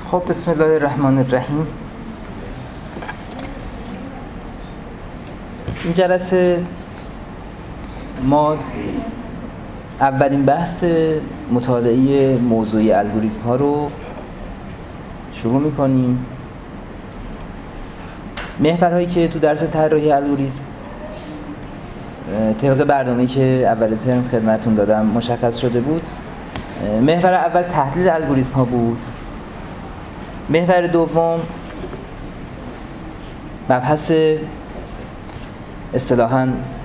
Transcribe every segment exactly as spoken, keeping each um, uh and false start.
خب بسم الله الرحمن الرحیم. این جلسه ما اولین بحث مطالعه موضوعی الگوریتم ها رو شروع میکنیم. محورهایی که تو درس طراحی الگوریتم طبق برنامه‌ای که اول ترم خدمتتون دادم مشخص شده بود. محور اول تحلیل الگوریتم ها بود. محور دوم مبحث اصطلاحاً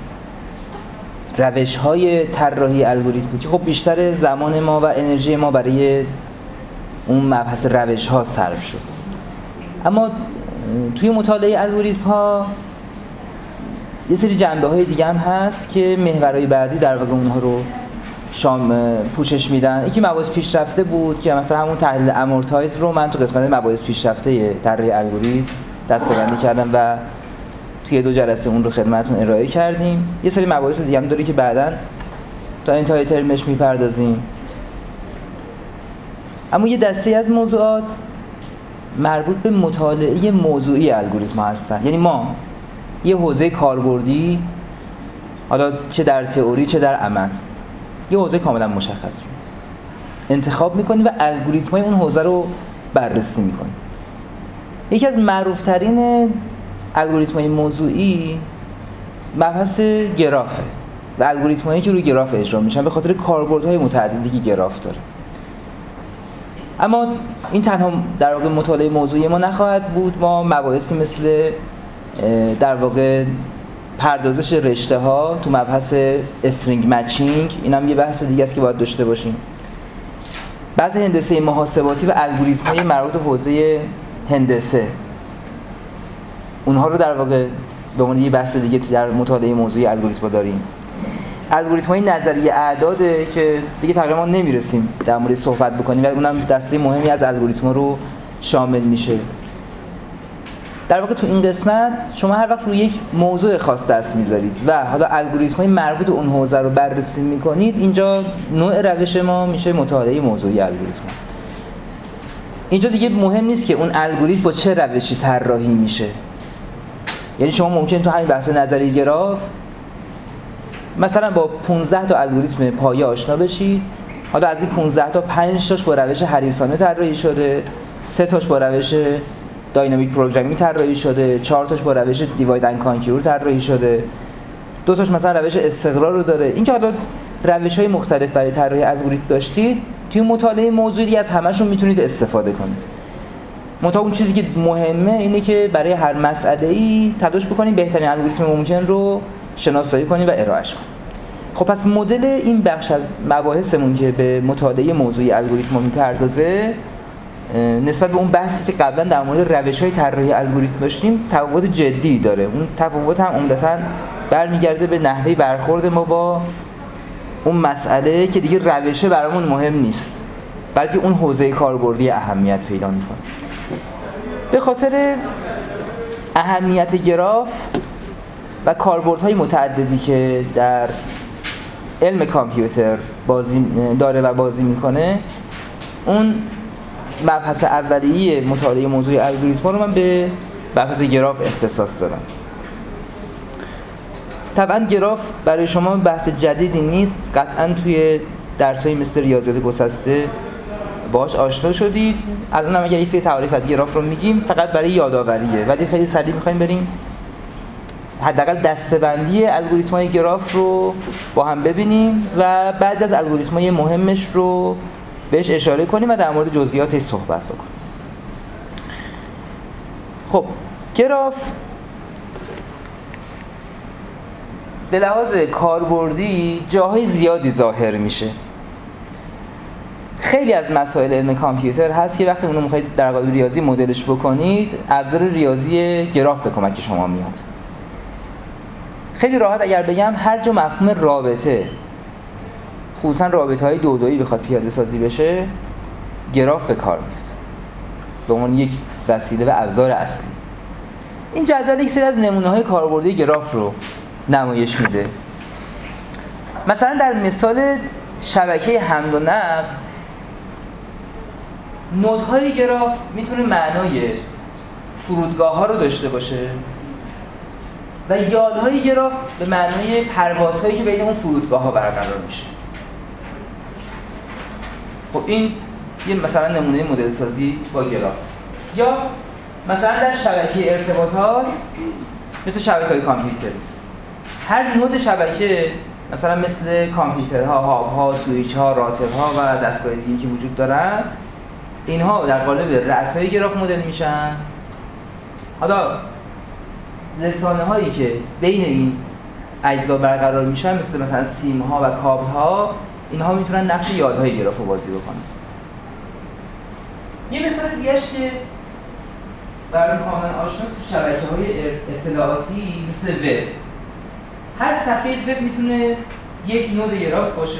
روش‌های طراحی الگوریتم بود که خب بیشتر زمان ما و انرژی ما برای اون مبحث روش‌ها صرف شد. اما توی مطالعه الگوریتم ها یه سری جنبه‌های دیگه هم هست که محورهای بعدی در واقع اونها رو شام پوشش میدن. یکی مباحث پیشرفته بود که مثلا همون تحلیل امورتایز رو من تو قسمت مباحث پیشرفته طراحی الگوریتم دسته‌بندی کردم و توی دو جلسه اون رو خدمتتون ارائه کردیم. یه سری مباحث دیگه هم داره که بعداً تا انتهای ترمش میپردازیم. اما یه دسته از موضوعات مربوط به مطالعه موضوعی الگوریتم هستن. یعنی ما یه حوزه کاربردی، حالا چه در تئوری چه در عمل، یه حوزه کاملا مشخص رو انتخاب میکنیم و الگوریتم‌های اون حوزه رو بررسی میکنیم. یکی از معروف‌ترین الگوریتم‌های موضوعی مبحث گرافه و الگوریتم‌هایی که روی گراف اجرا میشن به خاطر کاربردهای متعددی که گراف داره. اما این تنها در واقع مطالعه موضوعی ما نخواهد بود. ما مباحثی مثل در واقع پردازش رشته ها تو مبحث استرینگ مچینگ، این هم یه بحث دیگه است که باید داشته باشیم. بعضی هندسه محاسباتی و الگوریتم های مربوط به حوزه هندسه، اونها رو در واقع به عنوان یه بحث دیگه در مطالعه موضوعی الگوریتم داریم. الگوریتم های نظریه اعداده که دیگه تقریبا ما نمیرسیم در موردش صحبت بکنیم و اونم دسته مهمی از الگوریتم رو شامل میشه. در واقع تو این قسمت شما هر وقت روی یک موضوع خاص دست میذارید و حالا الگوریتم‌های مربوط به اون حوزه رو بررسی میکنید، اینجا نوع روش ما میشه مطالعه موضوعی الگوریتم. اینجا دیگه مهم نیست که اون الگوریتم با چه روشی طراحی میشه. یعنی شما ممکن تو همین بحث نظریه گراف مثلا با پانزده تا الگوریتم پایه آشنا بشید. حالا از این پانزده تا پنج تاش با روش هریسانه طراحی شده، سه تاش با روش داینامیک پروگرامینگ طراحی شده، چهار تاش با روش دیواید اند کانکر طراحی شده، دو تاش مثلا روش استقرار رو داره. این که حالا روش‌های مختلف برای طراحی الگوریتم داشتید، توی مطالعه موضوعی از همه‌شون میتونید استفاده کنید. منتها اون چیزی که مهمه اینه که برای هر مسئله‌ای تلاش بکنید بهترین الگوریتم ممکن رو شناسایی کنید و ارائهش کنید. خب پس مدل این بخش از مباحثمون که به مطالعه موضوعی الگوریتم میپردازه نسبت به اون بحثی که قبلا در مورد روش‌های طراحی الگوریتم داشتیم تفاوت جدی داره. اون تفاوت هم عمدتاً برمیگرده به نحوه برخورد ما با اون مسئله که دیگه روشه برامون مهم نیست، بلکه اون حوزه کاربردی اهمیت پیدا می‌کنه. به خاطر اهمیت گراف و کاربردهای متعددی که در علم کامپیوتر بازی داره و بازی می‌کنه، اون مبحث اولیه مطالعه موضوعی الگوریتم رو من به مبحث گراف اختصاص دادم. طبعا گراف برای شما بحث جدیدی نیست، قطعا توی درس‌های مثل ریاضیات گسسته باهاش آشنا شدید. الان هم اگر یه سری تعریف از گراف رو میگیم فقط برای یادآوریه، ولی خیلی سریع می‌خوایم بریم حداقل دسته‌بندی الگوریتم‌های گراف رو با هم ببینیم و بعضی از الگوریتم‌های مهمش رو بهش اشاره کنیم و در مورد جزئیاتش صحبت بکنیم. خب گراف به لحاظ کاربردی جاهای زیادی ظاهر میشه. خیلی از مسائل علم کامپیوتر هست که وقتی اون رو میخواید در قالب ریاضی مدلش بکنید، ابزار ریاضی گراف به کمک شما میاد. خیلی راحت اگر بگم هر جا مفهوم رابطه، خصوصا رابطه‌های دو-دویی بخواد پیاده سازی بشه، گراف به کار میاد به عنوان یک وسیله و ابزار اصلی. این جدول یک سری از نمونه‌های کاربردی گراف رو نمایش میده. مثلا در مثال شبکه حمل و نقل نودهای گراف میتونه معنای فرودگاه ها رو داشته باشه و یادهای گراف به معنای پروازهایی که بین اون فرودگاه ها برقرار میشه. خب این یه مثلا نمونه مدل سازی با گراف است. یا مثلا در شبکه ارتباطات مثل شبکه‌های کامپیوتری، هر نود شبکه مثلا مثل کامپیوترها، هاب‌ها، سوئیچ‌ها، راوترها و دستگاه دیگه‌ای که وجود دارن، اینها در قالب رأس‌های گراف مدل میشن. حالا رسانه‌هایی که بین این اجزا برقرار میشن مثل مثلا سیم‌ها و کابل‌ها، اینها میتونن نقش یادهای گراف رو بازی بکنن. یه مثال دیگه‌اش که برای کاملا آشنا تو شبکه‌های اطلاعاتی مثل وب، هر صفحه وب میتونه یک نود گراف باشه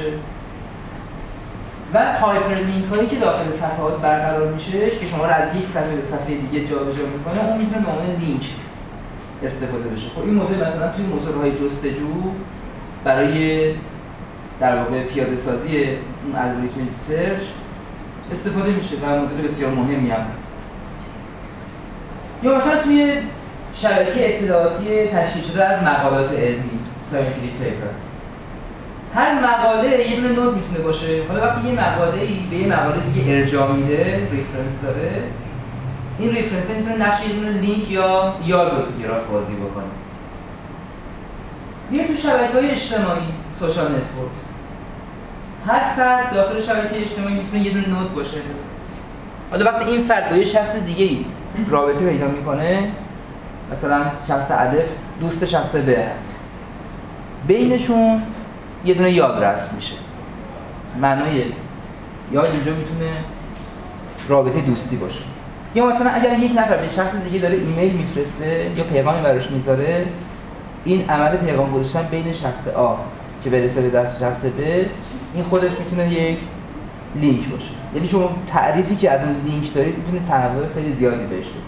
و هایپرلینک هایی که داخل صفحات برقرار میشه که شما رو از یک صفحه به صفحه دیگه جابجا میکنه، اون میتونه به عنوان لینک استفاده بشه. خب این مدل مثلا توی موتورهای جستجو برای در واقع پیاده سازی اون الگوریتم سرچ استفاده میشه و مدل بسیار مهمی هم هست. یا مثلا توی شبکه اطلاعاتی تشکیل شده از مقالات علمی scientific papers، هر مقاله یه دونه نود میتونه باشه. حالا وقتی یه مقاله‌ای به یه مقاله دیگه ارجاع میده، ریفرنس داره، این ریفرنس میتونه نقش یه دونه لینک یا یاد رو تو گراف بازی بکنه. میره تو شبکه‌های اجتماعی، سوشال نتورکس، هر فرد داخل شبکه اجتماعی میتونه یه دونه نود باشه. حالا وقتی این فرد با یه شخص دیگه‌ای رابطه پیدا میکنه، مثلا شخص الف دوست شخص ب هست، بینشون یه دونه یاد رسم میشه. معنای یاد اینجا میتونه رابطه دوستی باشه. یا مثلا اگر یک نفر به شخص دیگه داره ایمیل میفرسته یا پیغامی براش میذاره، این عمل پیغام گذاشتن بین شخص آ که برسه به دست شخص ب، این خودش میتونه یک لینک باشه. یعنی شما تعریفی که از اون لینک دارید میتونه تنوع خیلی زیادی بهش بده.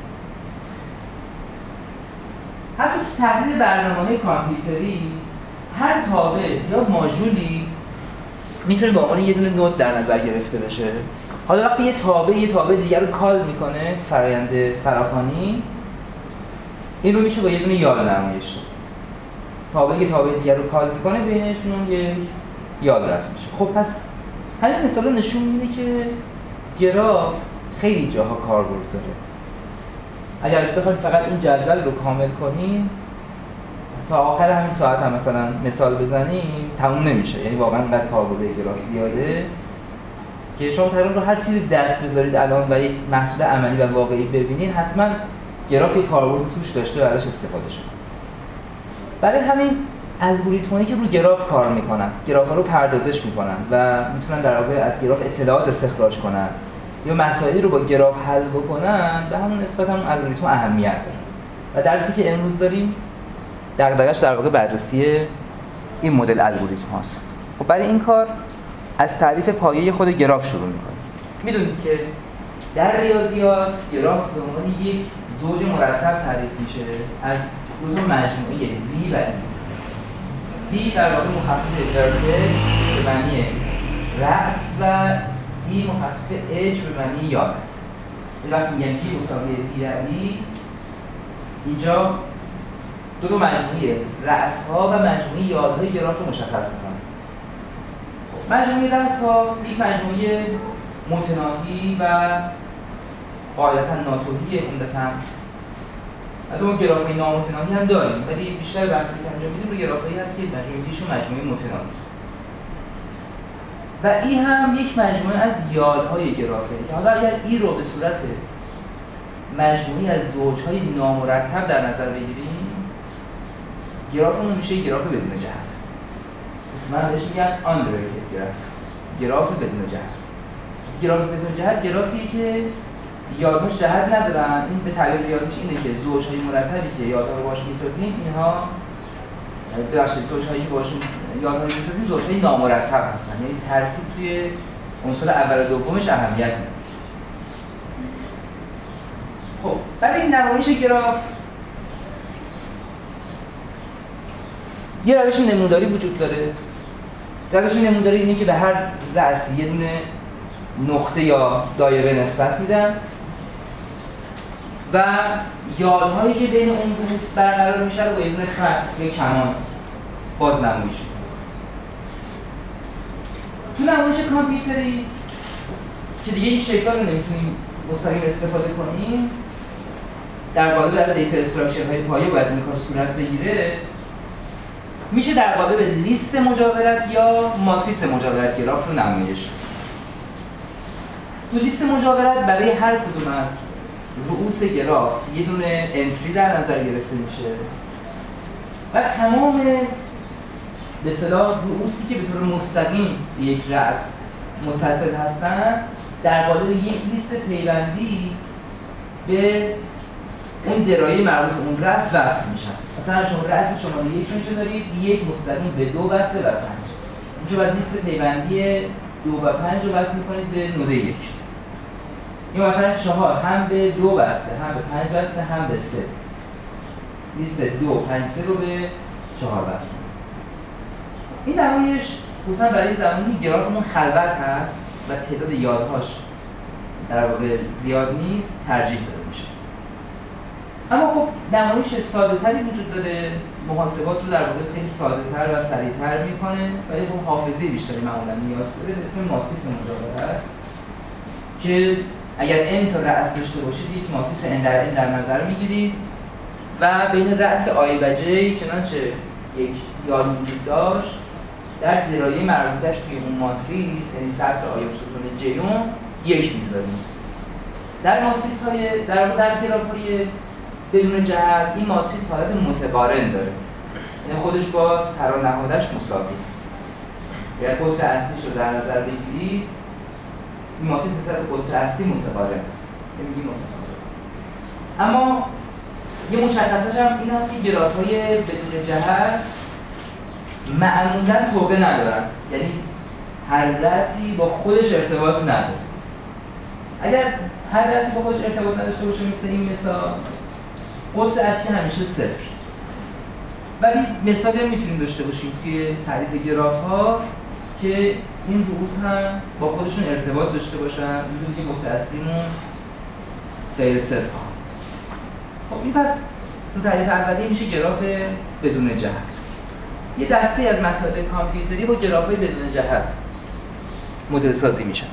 حتی تو تحلیل برنامه‌های کامپیوتری هر تابع یا ماژولی میتونه به عنوان یه دونه نود در نظر گرفته بشه. حالا وقتی یه تابع یه تابع دیگر رو کال میکنه، فرآیند فراخوانی، این رو میشه با یه دونه یاد نمایش داد. تابع یه تابع دیگر رو کال میکنه، بینشون یه یاد رسم میشه. خب پس همین مثلا نشون میده که گراف خیلی جاها کاربرد داره. اگر بخوایم فقط این جدول رو کامل کنیم تا آخر همین ساعت هم مثلا مثال بزنیم تموم نمیشه. یعنی واقعا اینقدر کاربرد گراف زیاده که شما تقریبا رو هر چیزی دست بذارید الان و یک محصول عملی و واقعی ببینید، حتما گراف یک کاربرد توش داشته و ازش استفاده شده. برای همین الگوریتمایی که رو گراف کار میکنن، گراف‌ها رو پردازش میکنن و میتونن در واقع از گراف اطلاعات استخراج کنن یا مسائلی رو با گراف حل بکنن، به همون نسبت هم الگوریتم اهمیت داره. و درسی که امروز داریم دغدغه‌اش در واقع بررسی این مدل الگوریتم هاست. خب برای این کار از تعریف پایه خود گراف شروع میکنیم. میدونید که در ریاضیات گراف به عنوان یک زوج مرتب تعریف میشه از دو تا مجموعه وی و ای. وی در واقع مخفف ورتکس به معنی رأس و ای مخفف اج به معنی یاد است. وقتی میگن جی مساوی وی در وی، اینجا دو تا مجموعه رأس‌ها و مجموعه یادهای گراف رو مشخص میکنن. مجموعه رأس‌ها یک مجموعه متناهی و غالباً ناتوهی عمدتاً. البته ما گراف‌های نامتناهی هم داریم، ولی بیشتر بحثی که انجام میدیم رو گراف‌هایی هست که مجموعه‌شون مجموعه متناهی. و ای هم یک مجموعه از یادهای گرافه که حالا اگر ای رو به صورت مجموعی از زوج‌های نامرتب در نظر بگیریم، گرافمون میشه یک گراف بدون جهت. اسمش بهش میگن unrelated گراف. گراف بدون جهت. گراف بدون جهت گرافیه که یادهاش جهت ندارن. این به تعبیر ریاضیش اینه که زوج‌های مرتبی که یادها رو باهاش می‌سازیم، اینها ببخشید زوج‌هایی که باشون یادها رو می‌سازیم زوج‌های نامرتب هستن. یعنی ترتیب توی عنصر اول و دومش اهمیت نداره. خب برای این نمایش گراف یه روش نموداری وجود داره. روش نموداری اینه که به هر رأسی یه دونه نقطه یا دایره نسبت میدم و یادهایی که بین اون روز برقرار میشه رو با یه دونه خط یا کمان بازنمایش میکنم. تو نمایش کامپیوتری که دیگه این شکل‌ها رو نمیتونیم مستقیم استفاده کنیم، در قالب در دیتا استراکچرهای پایه باید این کار صورت بگیره، میشه در قالب لیست مجاورت یا ماتریس مجاورت گراف رو نمایش. تو لیست مجاورت برای هر کدوم از رؤوس گراف یه دونه انتری در نظر گرفته میشه و تمام به اصطلاح رؤوسی که به طور مستقیم به یک رأس متصل هستن در قالب یک لیست پیوندی به اون درایه مربوط به اون رأس وصل میشن. مثلا شما رأس شماره یک رو دارید، یک مستقیم به دو وصله و پنج. اینجا باید لیست پیوندی دو و پنج رو وصل میکنید به نود یک. یا مثلا چهار هم به دو وصله، هم به پنج وصله، هم به سه. لیست دو، پنج، سه رو به چهار وصله. این نمایش خصوصا برای زمانی گرافمون خلوت هست و تعداد یادهاش در واقع زیاد نیست ترجیح داده میشه. اما خب نمایش ساده تری وجود داره، محاسبات رو در واقع خیلی ساده تر و سریع تر میکنه ولی خب حافظه بیشتری معمولا نیاز داره، به اسم ماتریس مجاورت که اگر n تا رأس داشته باشید یک ماتریس n در n در نظر میگیرید و بین رأس i و j چنانچه یک یاد وجود داشت در درایه مربوطش توی اون ماتریس یعنی سطر آی و ستون j اون یک میذاریم. در ماتریس های در در گراف های بدون جهت این ماتریس حالت متقارن داره، یعنی خودش با ترانهادش مساوی است. اگر قطر اصلیش رو در نظر بگیرید این ماتریس نسبت به قطر اصلی متقارن است، میگیم ماتریس متقارن. اما یه مشخصش هم این هست که گراف‌های بدون جهت معمولاً توبه ندارن، یعنی هر رأسی با خودش ارتباط نداره. اگر هر رأسی با خودش ارتباط نداشته باشه مثل این مثال، قطر اصلی همیشه صفر. ولی مثالی هم میتونیم داشته باشیم توی تعریف گراف‌ها که این رؤوس هم با خودشون ارتباط داشته باشن، میتونیم که قطر اصلیمون غیر صفر ها. خب این پس تو تعریف اولیه میشه گراف بدون جهت. یه دسته از مسائل کامپیوتری با گراف‌های بدون جهت مدل سازی میشن.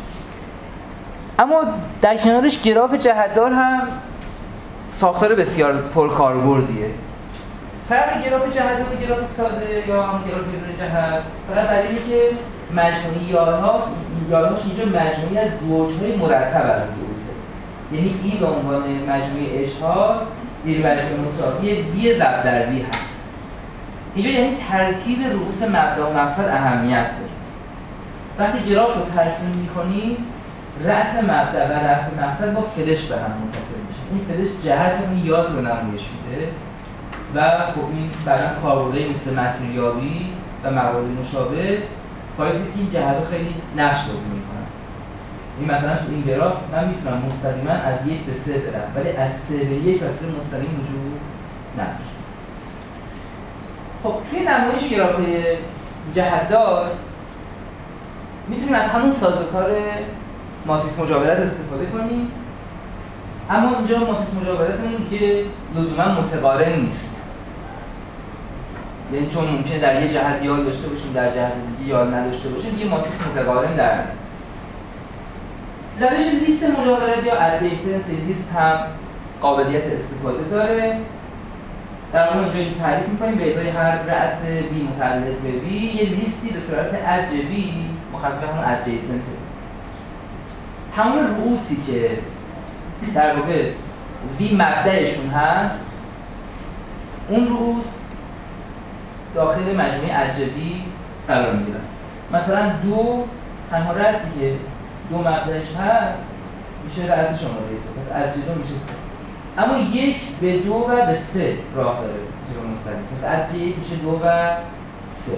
اما در کنارش گراف جهتدار هم ساختار بسیار پرکاربردیه. فرق گراف جهتدار و گراف ساده یا هم گراف بدون جهت فقط در اینه که مجموعه یادهاست، یادهاش اینجا مجموعی از زوج‌های مرتب از رؤوسه. یعنی ای به عنوان مجموعه اشها زیر مجموعه مساوی وی ضرب در وی هست. اینجا یعنی ترتیب رؤوس مبدا و مقصد اهمیت داره. وقتی گراف رو ترسیم می‌کنید رأس مبدا و رأس مقصد با فلش به هم متصل میشه. این فلش جهت اون یاد رو نمایش میده و خب این بعداً کاربردهای مثل مسیریابی و موارد مشابه خواهید دید که این جهت‌ها خیلی نقش بازی میکنن. این مثلا تو این گراف من میتونم مستقیما از یک به سه برم ولی از سه به یک وصل مستقیم وجود نداره. خب توی نمایش گراف جهتدار میتونیم از همون سازوکار ماتریس مجاورت استفاده کنیم، اما اینجا ماتریس مجاورتمون دیگه لزوما متقارن نیست. یعنی چون ممکنه در یه جهت یال داشته باشیم در جهت دیگه یال نداشته باشیم، یه ماتریس متقارن در میاد. روش لیست مجاورت یا ادجنس لیست هم قابلیت استفاده داره. در واقع اینجا این تعریف می‌کنیم به ازای هر رأس وی متعلق به وی یه لیستی به صورت ادج وی مخفف همون ادجنس. همون رؤوسی که در واقع وی مبدأشون هست اون رؤوس داخل مجموعه ادجوی قرار میگیرن. مثلا دو تنها رأسی که دو مبدأش هست میشه رأس شماره سه، پس ادج دو میشه سه. اما یک به دو و به سه راه داره جلو مستقیم، پس ادج یک میشه دو و سه.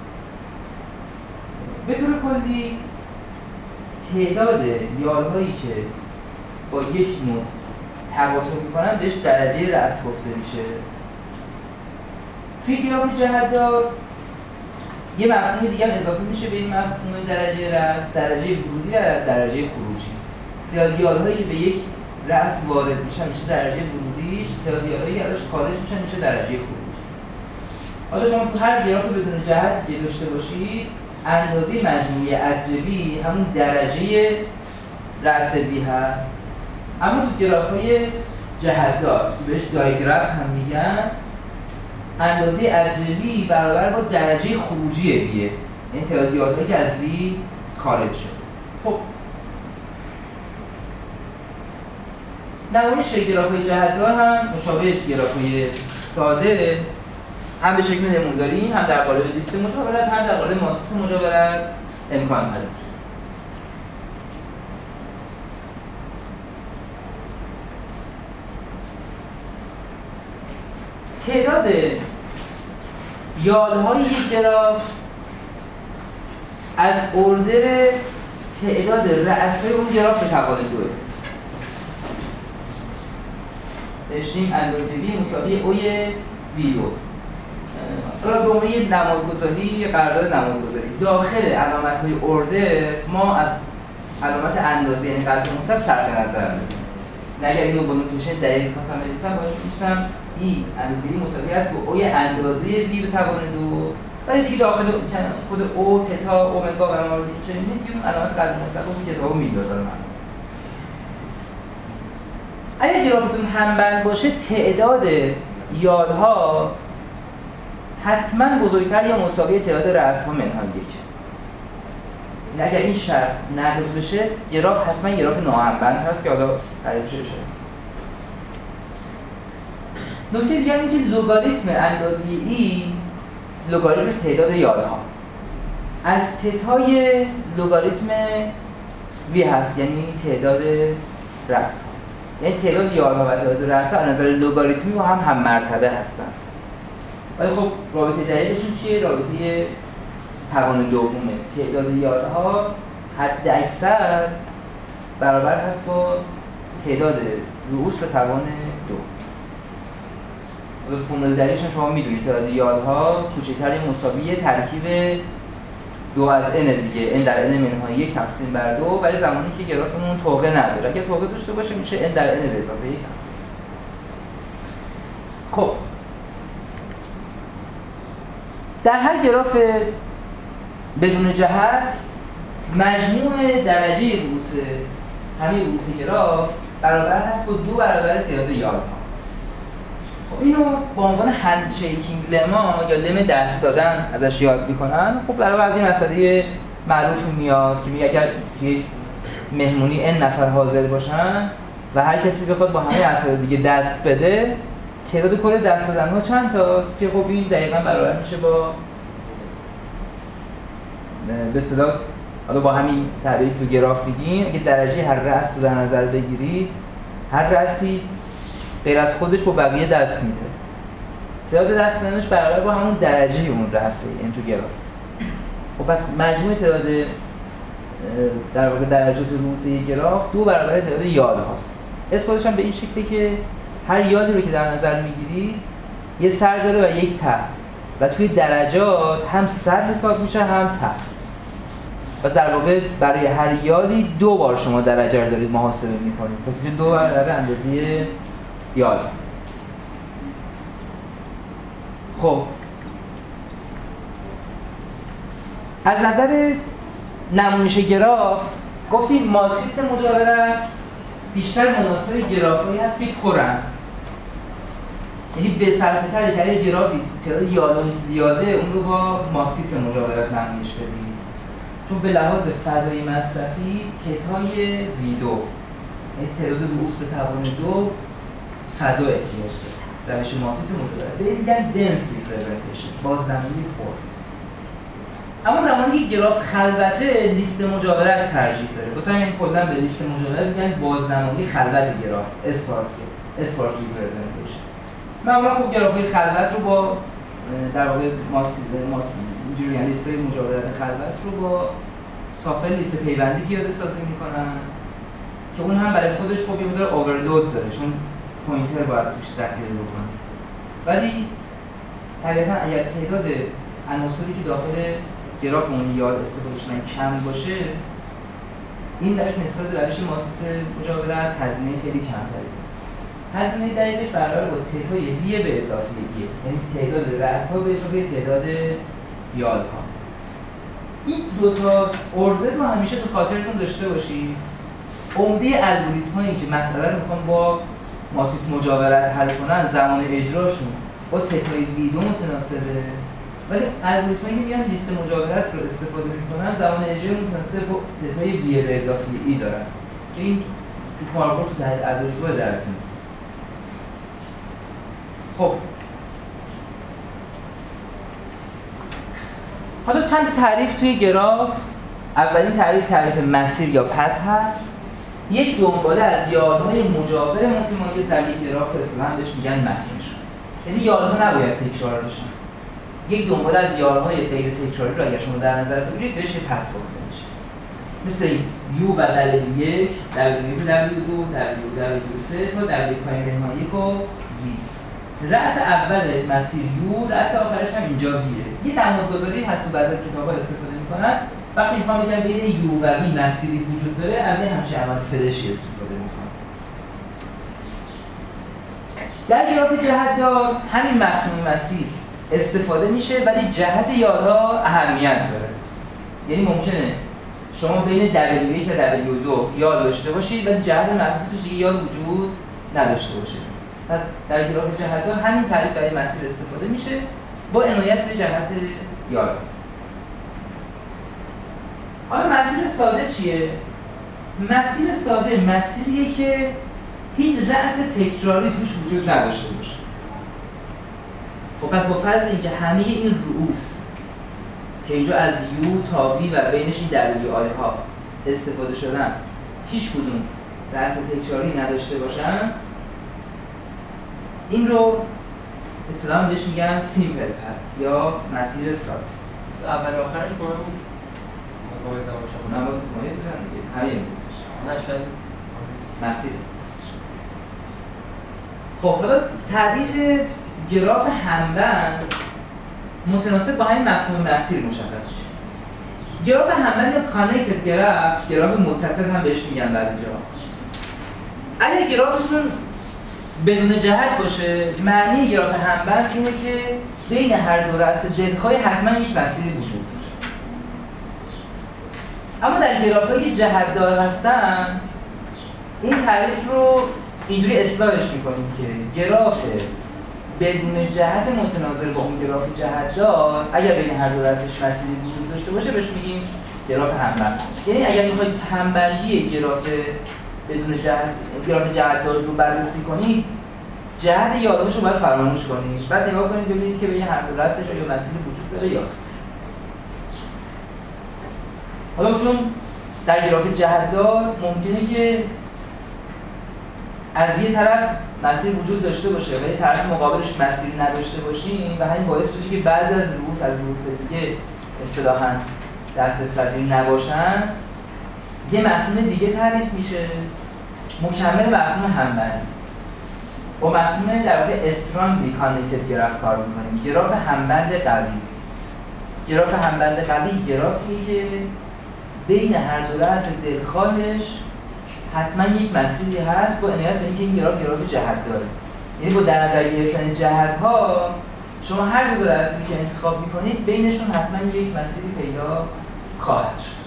به طور کلی تعداد یادهایی که با یک نود تقاطع میکنن بهش درجه رأس گفته میشه. توی گراف جهتدار یه مفهوم دیگه هم اضافه میشه به این مفهوم درجه رأس، درجه ورودی و درجه خروجی. تعداد یادهایی که به یک رأس وارد میشن میشه درجه ورودیش، تعداد یادهایی که ازش خارج میشن میشه درجه خروجی. حالا شما هر گراف بدون جهتی که داشته باشید، اندازه مجموعه ادجبی همون درجه رأس وی هست. اما تو گراف‌های جهت‌دار که بهش دایگراف هم میگن، اندازه ادجبی برابر با درجه خروجی ویه، یعنی تعداد یادهایی که از وی خارج شد. خب نمایش گراف‌های جهت‌دار هم مشابه گراف‌های ساده هم به شکل نموداری، هم در قالب لیست مجاورت، هم در قالب ماتریس مجاورت امکان پذیر. تعداد یادهای یک گراف از اردر تعداد رأس‌های اون گراف به تقابل دوه. داشتیم اندازه وی مساوی اوی وی دو. حالا به عنوان یک نمادگذاری یا قرارداد نمادگذاری داخل علامت‌های اردر ما از علامت اندازه یعنی قدر مطلق صرف نظر می‌کنیم. اگر اینو با نوتیشن دقیق خواستم بنویسم باید می‌نوشتم ای اندازه وی مساوی است با اوی اندازه وی به توان دو. ولی دیگه داخل خود او تتا اومگا و ما چنین میگیم علامت قدر مطلق رو کتابو می‌دازن. اگر گرافتون همبند باشه تعداد یادها حتما بزرگتر یا مساوی تعداد رأس‌ها منهای یک. یعنی اگر این شرط نقض بشه گراف حتما گراف ناهمبند هست که حالا تعریفش بشه. نکته دیگه اینه که لگاریتم اندازه ای لگاریتم تعداد یادها از تتای لگاریتم وی هست، یعنی تعداد رأس‌ها. یعنی تعداد یادها و تعداد رأس‌ها از نظر لگاریتمی و هم هم مرتبه هستن. ولی خب رابطه دلیلشون چیه؟ رابطه توان دومه. تعداد یادها حد اکثر برابر هست با تعداد رؤوس به توان دو. و فرمول دلیلشون شما میدونید تعداد یادها کوچکتر یا مساوی ترکیب دو از n دیگه، n در n منهای یک تقسیم بر دو، ولی زمانی که گرافمون طوقه نداره. اگه طوقه داشته باشه میشه n در n به اضافه یک تقسیم. خب در هر گراف بدون جهت مجموع درجه رؤوس همین رؤوس گراف برابر هست با دو برابر تعداد یادها. خب اینو با عنوان هند شیکینگ لما یا لم دست دادن ازش یاد میکنن. خب برای از این مسئله معروف میاد که میگه اگر یک مهمونی ان نفر حاضر باشن و هر کسی بخواد با همه افراد دیگه دست بده، تعداد کل دست دادن ها چند تاست که خب این دقیقاً برابر میشه با به اصطلاح حالا با همین تعبیری تو گراف میگیم اگه درجه هر رأس رو در نظر بگیرید، هر رأسی غیر از خودش با بقیه دست میده. تعداد دست دادنش برابر با همون درجه اون رأسه، این تو گراف. خب پس مجموع تعداد در واقع درجات رؤوس یک گراف دو برابر تعداد یاد هاست. اثباتش هم به این شکله که هر یادی رو که در نظر میگیرید یه سر داره و یک ته و توی درجات هم سر حساب میشه هم ته. پس در واقع برای هر یادی دو بار شما درجه رو دارید محاسبه میکنید. پس میشه دو برابر اندازه یاد. خب از نظر نمایش گراف گفتیم ماتریس مجاورت بیشتر مناسب گرافایی هست که پرن، یعنی به صرفه تر که اگه گرافی تعداد یادهای زیاده اون رو با ماتریس مجاورت نمایش بدید، چون به لحاظ فضای مصرفی تتای وی دو یعنی تعداد رؤوس به توان دو فضا احتیاج داره. روش ماتریس مجاورت به این میگن دنس ریپرزنتیشن، بازنمایی پر. اما زمانی که گراف خلوته لیست مجاورت ترجیح داره. مثلا این کلا به لیست مجاورت میگن بازنمایی خلوت گراف، اسپارس اسپارس ریپرزنتیشن. معمولا خب گراف‌های خلوت رو با در واقع اینجوری یعنی لیست مجاورت خلوت رو با ساختار لیست پیوندی پیاده سازی میکنن که اون هم برای خودش خب یه مقدار اوورلود داره چون پوینتر باید توش ذخیره بکنید. ولی طبیعتاً اگر تعداد عناصری که داخل گراف اون یاد استفاده شدن کم باشه، این در نسبت به روش ماتریس مجاورت هزینه خیلی کمتری داره. هزینه دقیقش برقرار با تعداد وی به اضافه وی، یعنی تعداد رأس‌ها به اضافه تعداد یادها. این دو تا اردر رو همیشه تو خاطرتون داشته باشید. عمده الگوریتم‌هایی که مثلا میخوان با ماتریس مجاورت حل کنن، زمان اجراشون با تتای وی دو متناسبه، ولی الگوریتمایی که میان لیست مجاورت رو استفاده میکنن زمان اجرا متناسب با تتای وی به اضافه ای دارن که این تو کاربرد تو تحلیل الگوریتم‌ها درتون. خب حالا چند تعریف توی گراف. اولین تعریف تعریف مسیر یا پس هست. یک دنباله از یادهای مجاور متمایز در یک گراف اصطلاحاً بهش میگن مسیر. یعنی یادها نباید تکرار بشن. یک دنباله از یادهای غیر تکراری رو اگر شما در نظر بگیرید بهش پس گفته میشه. مثل یو و دبلیو یک، دبلیو یک و دبلیو دو، دبلیو و دبلیو سه تا دبلیو پایین پنهان یک و وی. رأس اول مسیر یو، رأس آخرش هم اینجا ویه. یه نمادگذاری هست تو بعضی از کتاب‌ها استفاده می‌کنن. وقتی می‌خوام بگم بین یو و وی مسیری وجود داره، از این همچین علامت فلشی استفاده می‌کنن. در گراف جهت‌دار همین مفهوم مسیر استفاده میشه، ولی جهت یادها اهمیت داره. یعنی ممکنه شما بین دبلیو یک و دبلیو دو یاد داشته باشید، ولی جهت مرکزش دیگه یاد وجود نداشته باشه. پس در گراف جهت‌دار همین تعریف برای مسیر استفاده میشه با عنایت به جهت یاد. حالا مسیر ساده چیه؟ مسیر ساده مسیریه که هیچ رأس تکراری توش وجود نداشته باشه. خب پس با فرض اینکه همه این رؤوس که اینجا از یو تا وی و بینش این دبلیو آی ها استفاده شدن هیچ کدوم رأس تکراری نداشته باشن، این رو اصطلاحاً بهش میگن سیمپل پث یا مسیر ساده. اول و آخرش مهم نیست. متمایز باشه. نه متمایز بودن دیگه. همین نیستش. نه شاید مسیر. خب حالا تعریف گراف همبند متناسب با همین مفهوم مسیر مشخص میشه. گراف همبند یا کانکتد گراف، گراف متصل هم بهش میگن بعضی جاها. اگه گرافتون بدون جهت باشه، معنی گراف همبند اینه که بین هر دو رأس ددهای حتما یک مسیری وجود داره. اما در گراف‌هایی که جهت دار هستن، این تعریف رو اینجوری اصلاحش می‌کنیم که گراف بدون جهت متناظر با اون گراف جهت دار، اگر بین هر دو رأسش مسیری وجود داشته باشه بهش میگیم گراف همبند. یعنی اگر می‌خواید همبندی گراف بدون جهت گراف جهت دار رو بررسی کنید، جهت یادداشت رو باید فراموش کنید. بعد نگاه کنید ببینید که بین هر دو رأسش آیا مسیری وجود داره یا. حالا چون در گراف جهت دار ممکنه که از یه طرف مسیر وجود داشته باشه و یه طرف مقابلش مسیر نداشته باشیم و همین باعث بشه که بعضی از رؤوس از رؤوس دیگه اصطلاحاً دسترس پذیر نباشن، یه مفهوم دیگه تعریف میشه مکمل مفهوم همبندی. با مفهوم در واقع strongly connected گراف کار میکنیم. گراف همبند قوی. گراف همبند قوی گرافیه که بین هر دو رأس دلخواهش حتما یک مسیری هست با عنایت به اینکه این گراف گراف جهت داره. یعنی با در نظر گرفتن جهت ها شما هر دو رأسی که انتخاب میکنید بینشون حتما یک مسیری پیدا خواهد شد.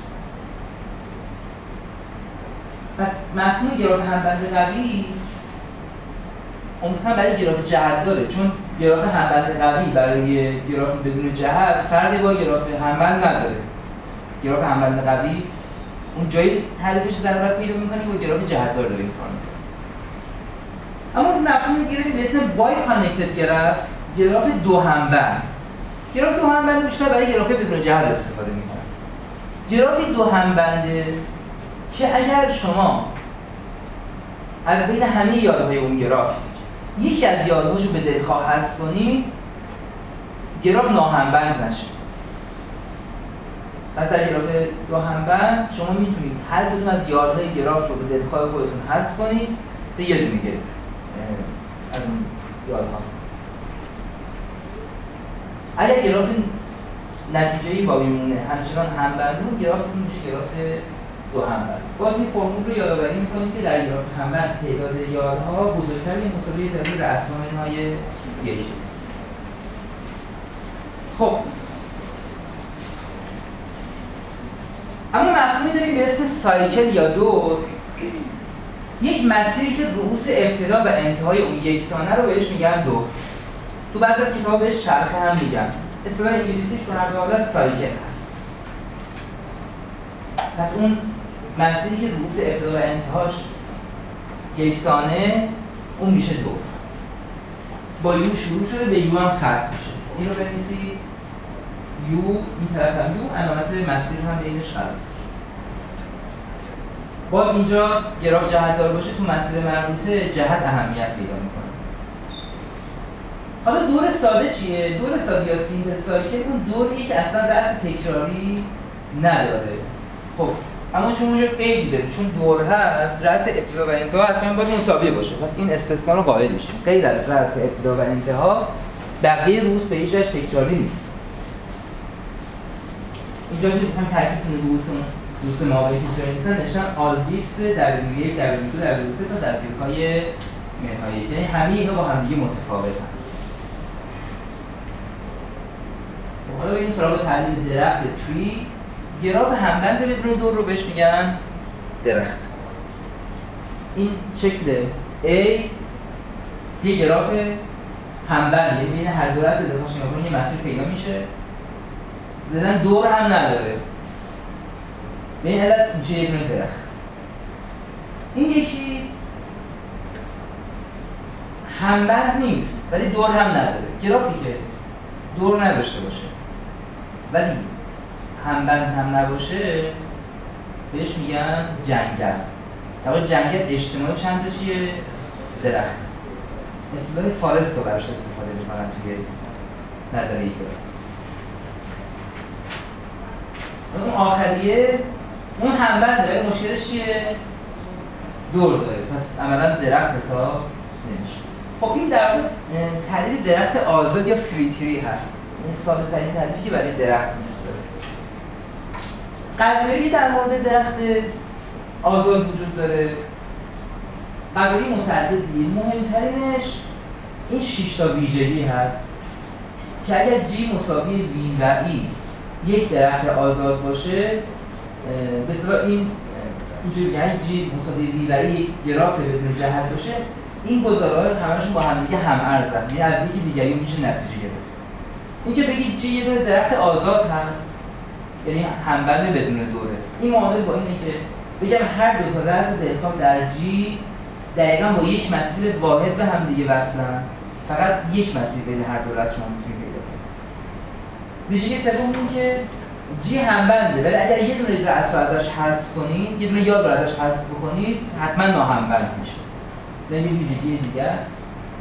پس مفهوم گراف همبند قوی عمدتاً برای گراف جهت داره، چون گراف همبند قوی برای گراف بدون جهت فرقی با گراف همبند نداره. گراف همبند قوی اون جایی تعریفش ضرورت پیدا می‌کنه که با گراف جهت دار داره این کار می‌کنه. اما اون مفهوم دیگه به اسم بای کانکتد گراف، گراف دو همبند. گراف دو همبند بیشتر برای گراف بدون جهت استفاده می‌کنه. گراف دو همبنده که اگر شما از بین همه یادهای اون گراف یکی از یادهاشو به دلخواه حذف کنید، گراف ناهمبند نشه. پس در گراف دو همبند شما میتونید هر کدوم از یادهای گراف رو به دلخواه خودتون حذف کنید تا یه دونه میگه از اون یادها. اگر گراف نتیجه‌ای باقی مونه همچنان همبند اون گراف میشه گراف دو همبند. باز این فرمول رو یادآوری می‌کنیم که در گراف همبند تعداد یارها بزرگتر یا مساوی تعداد رأس‌های یک. خب اما مفهومی داریم به اسم سایکل یا دور، یک مسیری که رؤوس ابتدا و انتهای اون یکسانه رو بهش میگن دور. تو بعضی از کتاب‌ها بهش چرخه هم میگن. اصطلاح انگلیسیش به هر حالت سایکل هست. پس اون مسیری که رؤوس ابتدا و انتهاش یکسانه اون میشه دور. با یو شروع شده به یو هم ختم میشه. این رو بنویسید یو، این طرف هم یو، علامت مسیر هم بینش قرار. باز اینجا گراف جهت‌دار باشه تو مسیر مربوطه جهت اهمیت پیدا میکنه. حالا دور ساده چیه؟ دور ساده یا سیمپل سایکل اون دوریه که اصلا رأس تکراری نداره. خب اما چون اونجا قیدی داره، چون دور هست رأس ابتدا و انتها حتما باید مساوی باشه. پس این استثنا رو قائل میشیم. غیر از رأس ابتدا و انتها بقیه رؤوس به هیچ وجه تکراری نیست. اینجا که می‌خوایم تاکید کنیم رؤوس رؤوس ماهی تکراری نیستن، نوشتن آل دیفز دبلیو یک، دبلیو دو، دبلیو سه تا دبلیوهای منهای، یعنی همه اینا با هم دیگه متفاوتن. حالا بریم سراغ تحلیل درخت تری. گراف همبند بدون دور رو بهش میگن درخت. این شکل A یه گراف همبند، یعنی بین هر دو راست درخواش نگاه کنید یه مسیر پیدا میشه. زدن دور هم نداره. به این علت میشه یه دونه درخت. این یکی همبند نیست ولی دور هم نداره. گرافی که دور نداشته باشه ولی همبند هم نباشه بهش میگن جنگل. در واقع جنگل اجتماعی چند تا چیه؟ درخت. اصطلاح فارست رو براش استفاده میکنن توی نظریه گراف. اون آخریه اون همبند داره، مشکلش چیه؟ دور داره، پس عملا درخت حساب نمیشه. خب این در واقع تعریف درخت آزاد یا فری تری هست. این ساده ترین تعریفی که برای درخت وجود داره. قضیه‌ای در مورد درخت آزاد وجود داره قضیه متعددی، مهمترینش این شش تا ویژگی هست که اگر جی مساوی وی و ای یک درخت آزاد باشه، به اصطلاح این اینجوری یعنی جی مساوی وی و ای گراف بدون جهت باشه، این گزاره‌ها همشون با هم دیگه هم ارزن، یعنی از یکی دیگری میشه نتیجه گرفت. اینکه بگید جی یه دونه درخت آزاد هست یعنی همبند بدون دوره، این معادل با اینه که بگم هر دو تا رأس دلخواه در جی دقیقاً با یک مسیر واحد به هم دیگه وصلن، فقط یک مسیر بین هر دو رأس شما میتونید پیدا کنید. ویژگی سوم این که جی همبنده ولی اگر یه دونه رأس رو ازش حذف کنید، یه دونه یاد رو ازش حذف بکنید، حتما ناهمبند میشه. این ویژگی دیگه است.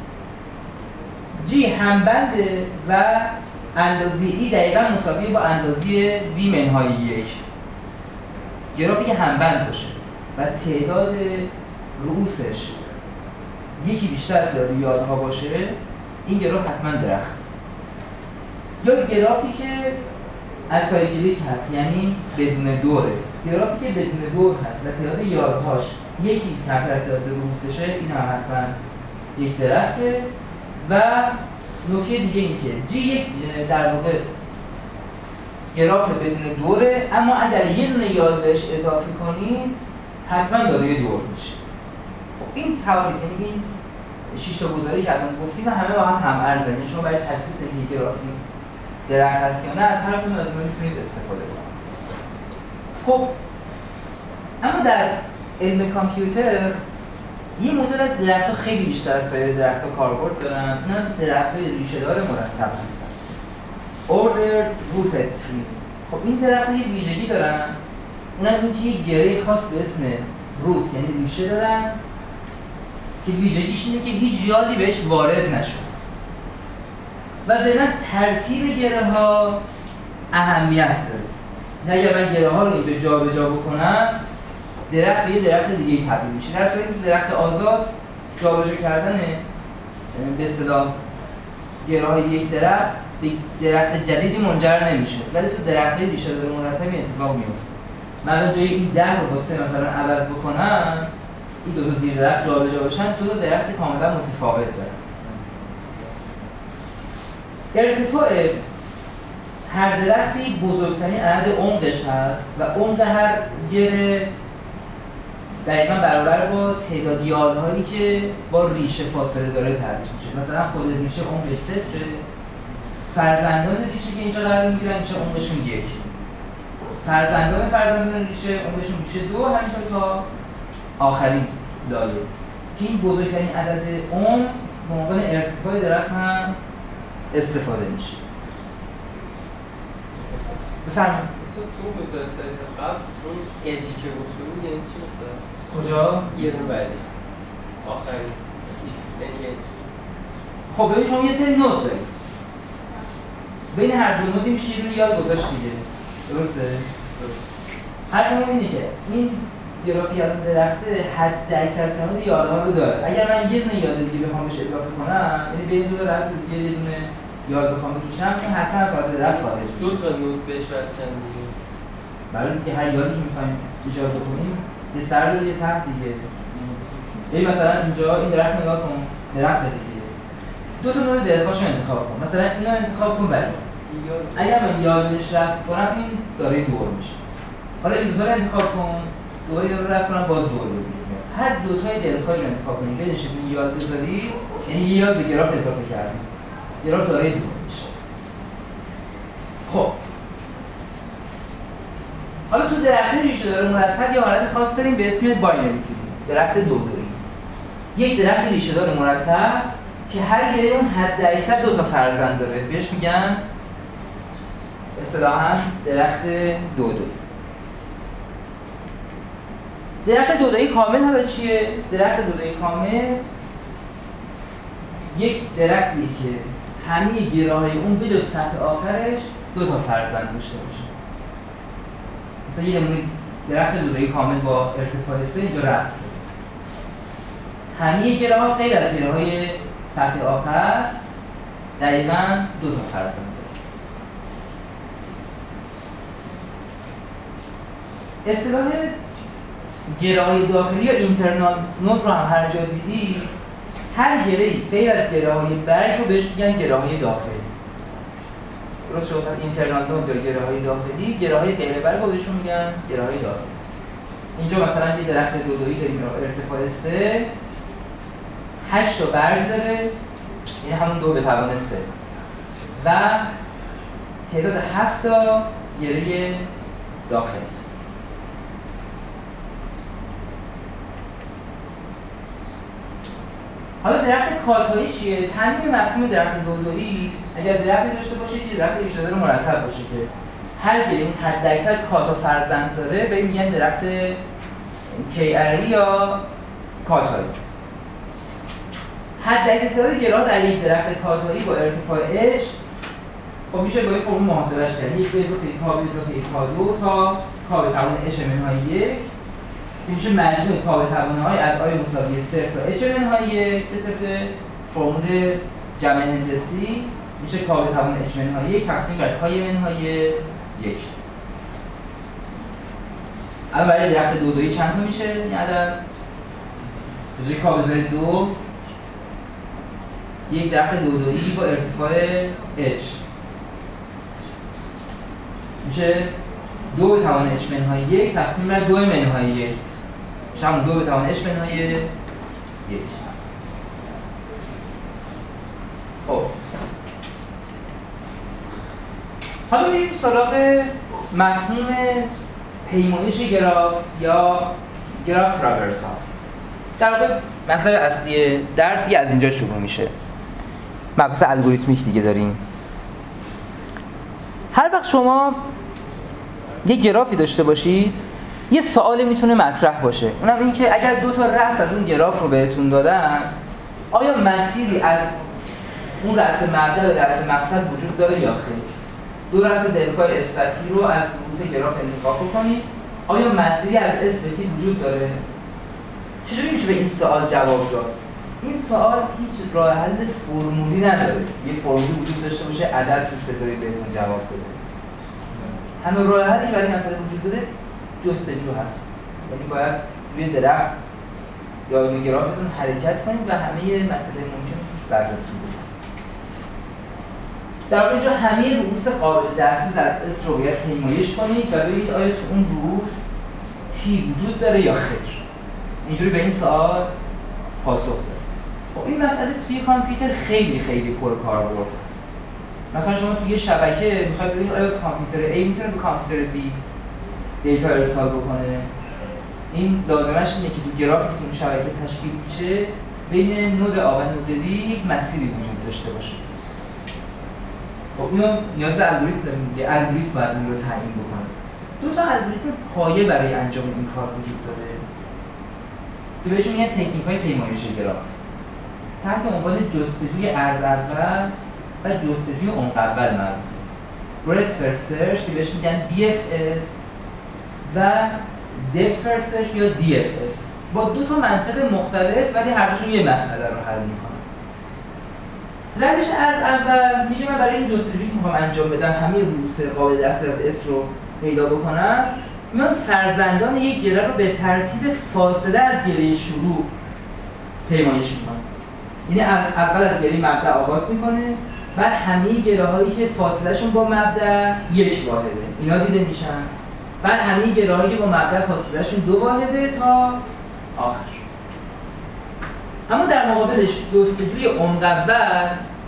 جی همبنده و اندازه ای دقیقاً مساوی با اندازه وی منهای یک. گرافی که همبند باشه و تعداد رؤوسش یکی بیشتر از تعداد یادها باشه، این گراف حتما درخت. یا گرافی که اسایکلیک هست یعنی بدون دوره. گرافی که بدون دور هست و تعداد یادهاش یکی کمتر از تعداد رؤوسشه، این هم حتما یک درخته. و نکته دیگه این که جی یک در واقع گراف بدون دوره، اما اگر یه دونه یاد بهش اضافه کنید حتما دارای دور میشه. خب این تعریف، یعنی این شش تا گزاره که الان گفتیم همه با هم هم ارزن، یعنی شما برای تشخیص اینکه گرافی درخت هست یا نه از هر کدوم از اونها میتونید استفاده کنید. خب اما در علم کامپیوتر یه مدل از درخت‌ها خیلی بیشتر از سایر درخت‌ها کاربرد دارن. اینا درخت‌های ریشه‌دار مرتب هستن. Ordered rooted tree. خب این درخت‌ها یه ویژگی دارن. اونم این که یه گره خاص به اسم روت یعنی ریشه دارن که ویژگیش اینه که هیچ یادی بهش وارد نشد. و ضمن ترتیب گره‌ها اهمیت داره. اگر من گره‌ها رو اینجا جابجا بکنم، درخت به یه درخت دیگه تبدیل میشه. در صورتی که درخت آزاد جابجا کردن به اصطلاح گره‌های یک درخت به درخت جدیدی منجر نمیشه، ولی تو درخت‌های ریشه دار مرتبی اتفاق میفته. من الان جای این ده رو با سه مثلا عوض بکنم، این دو تا زیر درخت جابجا بشن، دو تا درخت کاملا متفاوت دارن. ارتفاع هر درختی بزرگترین عدد عمقش هست و عمق هر گره دقیقاً برابر با تعداد یادهایی که با ریشه فاصله داره تعریف میشه. مثلا خود ریشه عمق صفره، فرزندان ریشه که اینجا قرار میگیرن میشه عمقشون یک، فرزندان فرزندان ریشه عمقشون میشه دو، همینطور تا آخرین لایه که این بزرگترین عدد عمق به عنوان ارتفاع درخت هم استفاده میشه. بفرمایید. تو بود دسته قبل اون ازی که گفته بود یعنی چی مثلا؟ کجا؟ یه رو بعدی آخری یعنی خب ببین شما یه سری نود دارید، بین هر دو نودی میشه یه دونه یاد گذاشت دیگه، درسته؟ درست. حرفم اینه که این گرافی یاد درخته حد اکثر تعداد یادها رو داره. اگر من یه دونه یاد دیگه بخوام بهش اضافه کنم، یعنی بین دو تا رأس دیگه یه دونه یاد بخوام بکشم، این حتما از حالت درخت خارج میشه. دو تا نود بهش واسه چند دیگه؟ برای اینکه هر یادی که می‌خوایم ایجاد بکنیم یه سر داره یه تحت دیگه. ببین مثلا اینجا این درخت نگاه کن، درخت دیگه. دو تا نود دلخواشو انتخاب کن. مثلا اینو انتخاب کن برای. اگر من یادش رسم کنم این داره دور میشه. حالا این دو تا رو انتخاب کن، دوباره یاد رو رسم کنم باز دور بگیریم. هر دو تای دلخواه رو انتخاب کنید، بینش این یاد بذاری، یعنی یه یاد به گراف اضافه کردیم. گراف داره دور میشه. خب حالا تو درخت ریشه دار مرتب یه حالت خاص داریم به اسم باینری تری، درخت دودویی. یک درخت ریشه دار مرتب که هر گره اون حد اکثر دو تا فرزند داره، بهش میگن اصطلاحاً درخت دودویی. درخت دودویی کامل حالا چیه؟ درخت دودویی کامل یک درختی که همه گره‌های اون بجز سطح آخرش دو تا فرزند داشته باشه. مثلا یه نمونه درخت دودویی کامل با ارتفاع سه اینجا رسم کنید. همه گره‌ها غیر از گره‌های سطح آخر دقیقاً دو تا فرزند داره. اصطلاح گره‌های داخلی یا اینترنال نود رو هم هر جا دیدی، هر گره‌ای غیر از گره‌های برگ رو بهش میگن گره‌های داخلی. درست شد؟ اینترنال نود یا گره‌های داخلی، گره‌های غیر برگ رو بهشون میگن گره‌های داخلی. اینجا مثلا یه درخت دودویی داریم ارتفاع سه، هشت تا برگ داره، این همون دو به توان سه و تعداد هفت تا گره داخلی. حالا درخت کاتایی چیه؟ تنظیم مفهوم درخت دودویی اگر درختی داشته باشید یه درخت ریشه دار مرتب باشه که هر گره این حد اکثر کاتا فرزند داره، به این میگن درخت کی‌اری یا کاتایی. حد اکثر تعداد گره‌ها در یک درخت کاتایی با ارتفاع اچ خب میشه با این فرمول محاسبهش کرد. یک به اضافه کا به اضافه کا دو تا کا به توان اچ منهای یک که میشه مجموع کا به توان‌های از آی مساوی صفر تا اچ منهای یک که طبق فرمول جمع هندسی میشه کا به توان اچ منهای یک تقسیم بر کای منهای یک. الان برای درخت دودویی چند تا میشه این عدد؟ به جای کا به ضرب دو یک درخت دودویی با ارتفاع h میشه دو به توان h منهای یک تقسیم بر دو منهای یک میشه همون دو به توان h منهای یک. خب حالا بریم سراغ مفهوم پیمایش گراف یا گراف تراورسال. در واقع مطلب اصلی درسی از اینجا شروع میشه. مبحث الگوریتمیک دیگه داریم. هر وقت شما یه گرافی داشته باشید یه سوالی میتونه مطرح باشه، اونم این که اگر دو تا رأس از اون گراف رو بهتون دادن آیا مسیری از اون رأس مبدأ به رأس مقصد وجود داره یا خیر؟ دو رأس دلخواه اثباتی رو از رؤوس گراف انتخاب کنید. آیا مسیری از اثباتی وجود داره؟ چجوری میشه به این سوال جواب داد؟ این سوال هیچ راه حل فرمولی نداره. یه فرمولی وجود داشته باشه عدد توش بذارید بهتون جواب بده. تنها راه حلی برای این مسئله وجود داره جستجو هست. یعنی باید روی درخت یا روی گرافتون حرکت کنید و همه مسئله ممکن توش بررسی بکنید. در واقع اینجا همه رؤوس قابل دسترس از اس رو باید پیمایش کنید و ببینید آیا تو اون رؤوس تی وجود داره یا خیر. اینجوری به این سوال پاسخ داره. خب این مسئله توی کامپیوتر خیلی خیلی پر کاربرد هست. مثلا شما توی شبکه میخواید ببینید آیا کامپیوتر A میتونه به کامپیوتر B دیتا ارسال بکنه. این لازمش اینه که تو گرافی که اون شبکه تشکیل میشه بین نود A و نود B یک مسیری وجود داشته باشه. خب اینو نیاز به الگوریتم داریم. یه الگوریتم باید این رو تعیین بکنه. دو تا الگوریتم پایه برای انجام این کار وجود داره که بهشون میگن تکنیک‌های پیمایش گراف تحت عنوان جستجوی ارز اول و جستجوی عمق اول معروفه. breadth first search که بهش میگن بی اف اس و depth first search یا دی اف اس با دو تا منطق مختلف ولی هر دوشون یه مسئله رو حل میکنن. روش ارز اول میگه من برای این جستجویی که میخوام انجام بدم همه رؤوس قابل دسترس از اس رو پیدا بکنم، میان فرزندان یک گره رو به ترتیب فاصله از گره شروع پیمایش میکنم. یعنی اول از گره مبدأ آغاز میکنه، بعد همه گره هایی که فاصله شون با مبدأ یک واحده اینا دیده میشن، بعد همه گره هایی که با مبدأ فاصله شون دو واحده تا آخر. اما در مقابلش جستجوی عمق اول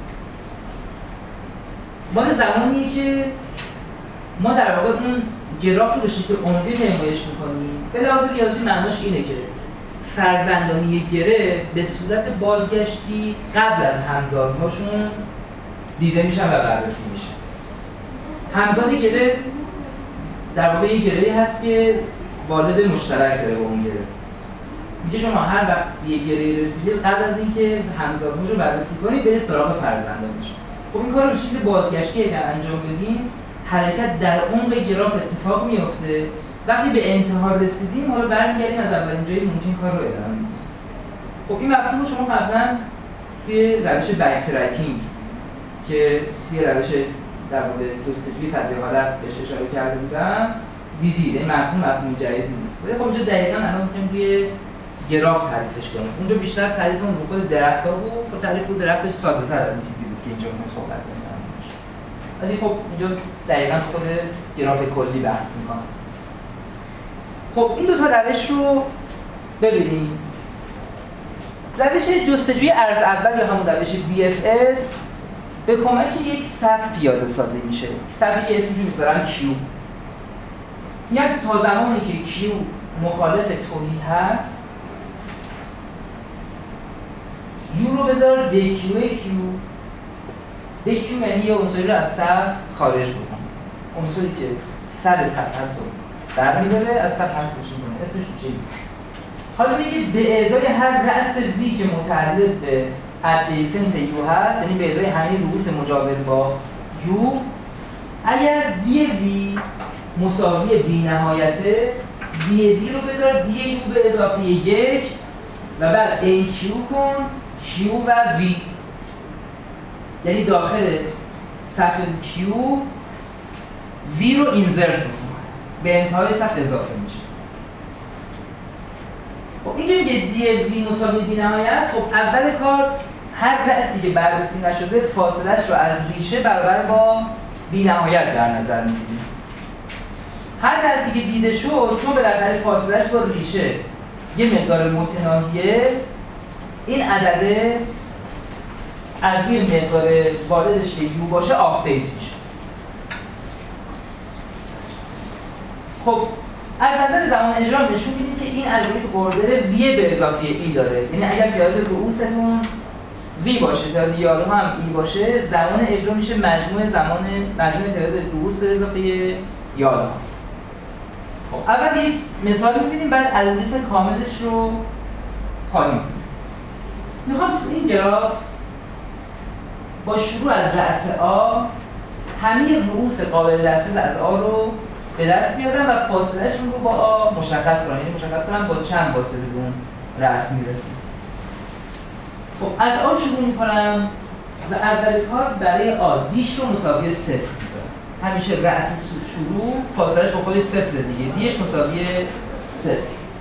مال زمانیه که ما در واقع اون گراف رو به شکل عمقی پیمایش میکنیم. به لحاظ ریاضی معناش اینه که فرزندانی گره به صورت بازگشتی قبل از همزادهاشون دیده میشن و بررسی میشن. همزاد گره در واقع یه گره‌ای هست که والد مشترک داره با اون گره. میگه شما هر وقت یه گره رسیدید قبل از اینکه همزادهاش رو بررسی کنید برید سراغ فرزندانش. خب این کار رو به شکل بازگشتی اگر انجام بدیم حرکت در عمق گراف اتفاق میفته. وقتی به انتها رسیدیم حالا برمیگردیم از اولین جایی ممکن کار رو ادامه بدیم. خب این مفهوم رو شما قبلا توی روش بک ترکینگ که توی روش در واقع جستجوی فضای حالت بهش اشاره کرده بودم دیدید. این مفهوم مفهوم جدیدی نیست. ولی خب اینجا دقیقاً الان می‌خوایم روی گراف تعریفش کنیم. اونجا بیشتر تعریف اون رو خود درخت‌ها بود. خب تعریف رو درختش ساده‌تر از این چیزی بود که اینجا می‌خوایم صحبت کنیم. ولی خب اینجا دقیقاً خود گراف کلی بحث می‌کنه. خب این دو تا روش رو ببینیم. روش جستجوی ارز اول یا همون روش بی اف اس به کمک یک صف پیاده سازی میشه. صفی که اسمش رو میذارن کیو. یعنی تا زمانی که کیو مخالف توحید هست یو رو بذار دکیو کیو. دکیو یعنی یه عنصری رو از صف خارج بکن. عنصری که سر صف هست رو برمی‌داره از صف حذفش می‌کنه. اسمش چیه؟ حالا میگه به ازای هر رأس وی که متعلق به adjacent یو هست، یعنی به ازای همه رؤوس مجاور با یو، اگر دی وی مساوی بی نهایته، دی وی رو بذار دی یو به اضافه یک و بعد ای کیو کن کیو و وی، یعنی داخل صف کیو وی رو اینزرت می‌کنه، به انتهای صف اضافه میشه. خب اینجا میگه دی وی مساوی بی نهایت. خب اول کار هر رأسی که بررسی نشده فاصلش رو از ریشه برابر با بی نهایت در نظر میگیریم. هر رأسی که دیده شد چون بالاخره فاصلش با ریشه یه مقدار متناهیه، این عدده از روی مقدار واردش که یو باشه آپدیت میشه. خب از نظر زمان اجرا نشون میدیم که این الگوریتم اوردر وی به اضافه ای داره. یعنی اگر تعداد رؤوستون وی باشه تعداد یادها هم ای باشه، زمان اجرا میشه مجموع زمان مجموع تعداد رؤوس به اضافه یادها. خب اول یک مثال می‌بینیم بعد الگوریتم کاملش رو خواهیم دید. میخوام تو این گراف با شروع از رأس آ همه رؤوس قابل دسترس از آ رو به دست بیارم و فاصلهشون رو با آ مشخص کنم. یعنی مشخص کنم با چند واسطه به اون رأس میرسیم. خب از آ شروع میکنم و اول کار برای آ دیش رو مساوی صفر میذارم. همیشه رأس شروع فاصلهش با خودش صفر دیگه، دیش مساوی صفر.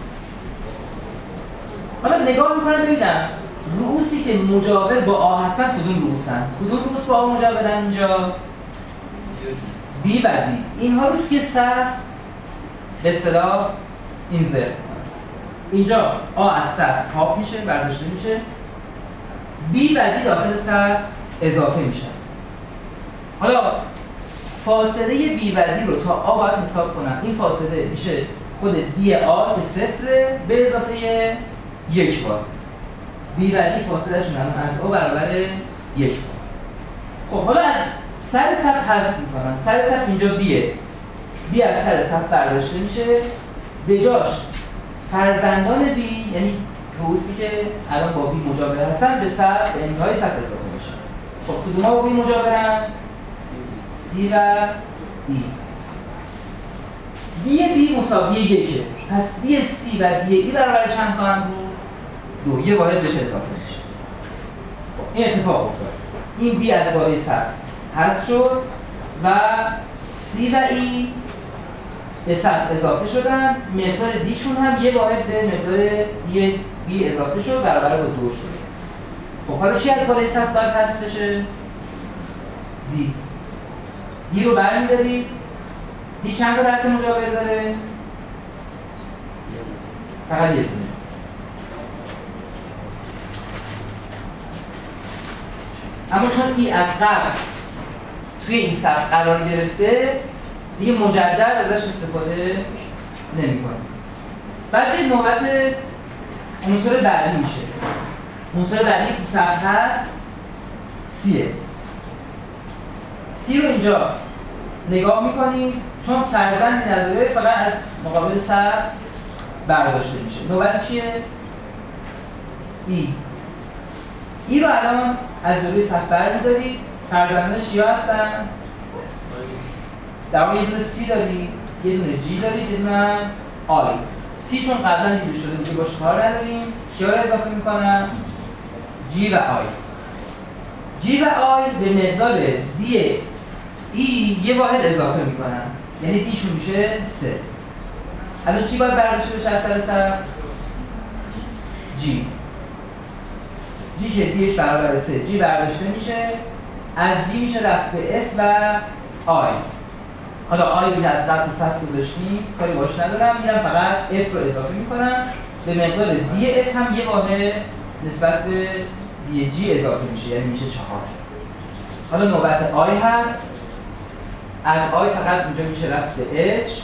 حالا نگاه میکنم ببینم رؤوسی که مجاور با آ هستن کدوم رؤوسن؟ کدوم رؤوس با آ مجاورن اینجا؟ بی و دی. اینها رو توی صف به اصطلاح اینزرت میکنم. اینجا آ از صف پاپ میشه، برداشته میشه. بی و دی داخل صف اضافه میشن. حالا فاصله بی و دی رو تا آ باید حساب کنم. این فاصله میشه خود دی آ که صفره به اضافه یک بار. بی و دی فاصله شون از آ برابر یک بار. خب حالا از سر صف حذف میکنم. سر صف اینجا بیه. بی از سر صف برداشته میشه. به جاش فرزندان بی یعنی رؤوسی که الان با بی مجاور هستن به صف به انتهای صف اضافه میشن. خب کدوم ها با بی مجاورن؟ سی و ای. دی بی مساوی یکه. پس دی سی و دی ای برابر چند خواهند بود؟ دو. یه واحد بهش اضافه میشه. خب این اتفاق افتاد. این بی از بالای صف حذف شد و سی و ای به صف اضافه شدن. مقدار دیشون هم یه واحد به مقدار دی بی اضافه شد برابر با دو شد. خب حالا چی از بالای صف باید حذف بشه؟ دی. دی رو برمی‌دارید. دی چند تا رأس مجاور داره؟ فقط یه دونه. اما چون ای از قبل توی این صف قرار گرفته دیگه مجدد ازش استفاده نمی‌کنیم. بعد به نوبت عنصر بعدی میشه. عنصر بعدی تو صف هست سیه. سی رو اینجا نگاه می‌کنیم چون فرزندی نداره فقط از مقابل صف برداشته میشه. نوبت چیه؟ ای. ای رو الان از جلوی صف برمی‌دارید. فرزندانش چیا هستن؟ در واقع یه دونه سی دارید، یه دونه جی دارید، یه دونه آی. سی چون قبلا دیده شده دیگه باش کار نداریم. چیا رو اضافه می‌کنم؟ جی و آی. جی و آی به مقدار دی ای یه واحد اضافه می‌کنن. یعنی دیشون میشه سه. الان چی باید برداشته بشه از سر صف؟ جی. جی که دیش برابر سه، جی برداشته میشه. از جی میشه رفت به اف و آی. حالا آی که از قبل تو صف گذاشتیم کاری باش ندارم، میرم فقط اف رو اضافه میکنم. به مقدار دی اف هم یه واحد نسبت به دی جی اضافه میشه، یعنی میشه چهار. حالا نوبت آی هست. از آی فقط اینجا میشه رفت به اچ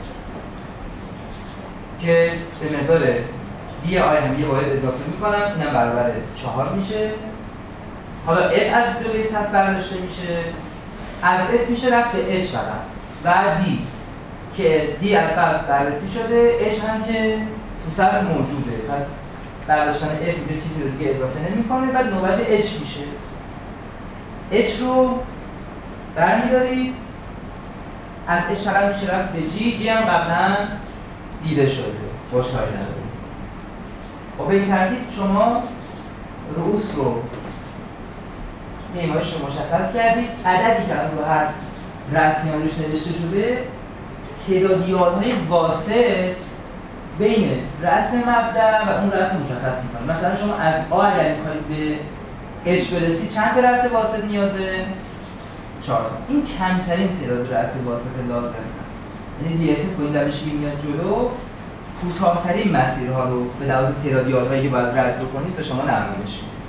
که به مقدار دی آی هم یه واحد اضافه میکنم، اینم برابر چهار میشه. حالا اف از جلوی صف برداشته میشه. از اف میشه رفت به اچ فقط و دی که دی از قبل بررسی شده، اچ هم که تو صف موجوده، پس برداشتن اف اینجا چیزی رو دیگه اضافه نمیکنه. بعد نوبت اچ میشه. اچ رو برمیدارید. از اچ فقط میشه رفت به جی. جی هم قبلا دیده شده، باش کاری نداریم. و به این ترتیب شما رؤوس رو پیمایش رو مشخص کردید. عددی که رو هر رسمی روش نوشته شده تعدادیات‌های واسط بین رأس مبدأ و اون رأس مشخص می‌کنه. مثلا شما از آ اگر می‌خواید به اچ برسید چند تا رأس واسط نیازه؟ چهار تا. این کمترین تعداد رأس واسط لازم است. یعنی دی اف اس با این روشی که میاد جلو کوتاه‌ترین مسیرها رو به لحاظ تعدادیات‌هایی که باید رد بکنید به شما نمایش میده.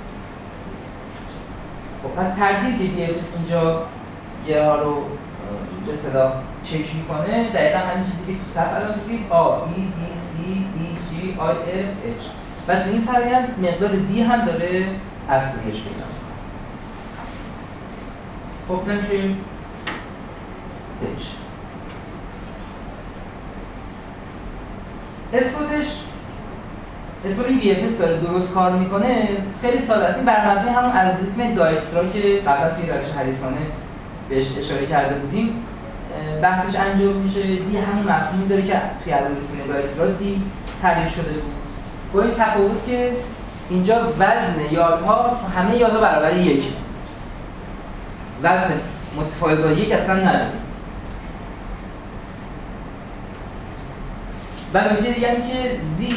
خب پس ترتیب که دی اف اس اینجا یه ها رو به اصطلاح چک میکنه دقیقا همین چیزی که تو صف الان دیدید آ، ای، دی، سی، دی، جی، آی، اف، اچ و تو این فرآیند مقدار دی هم داره افزایش پیدا میکنه. خب نمیشه اچ اثباتش اثبات این دی اف اس داره درست کار میکنه خیلی ساده است. این بر مبنای همون الگوریتم دایسترا که قبلا توی روش حریصانه بهش اشاره کرده بودیم بحثش انجام میشه. دی همون مفهومی داره که توی الگوریتم دایسترا دی تعریف شده بود، با این تفاوت که اینجا وزن یادها همه یادها برابر یک، وزن متفاوت با یک اصلا نداره. و نکته دیگه اینه که V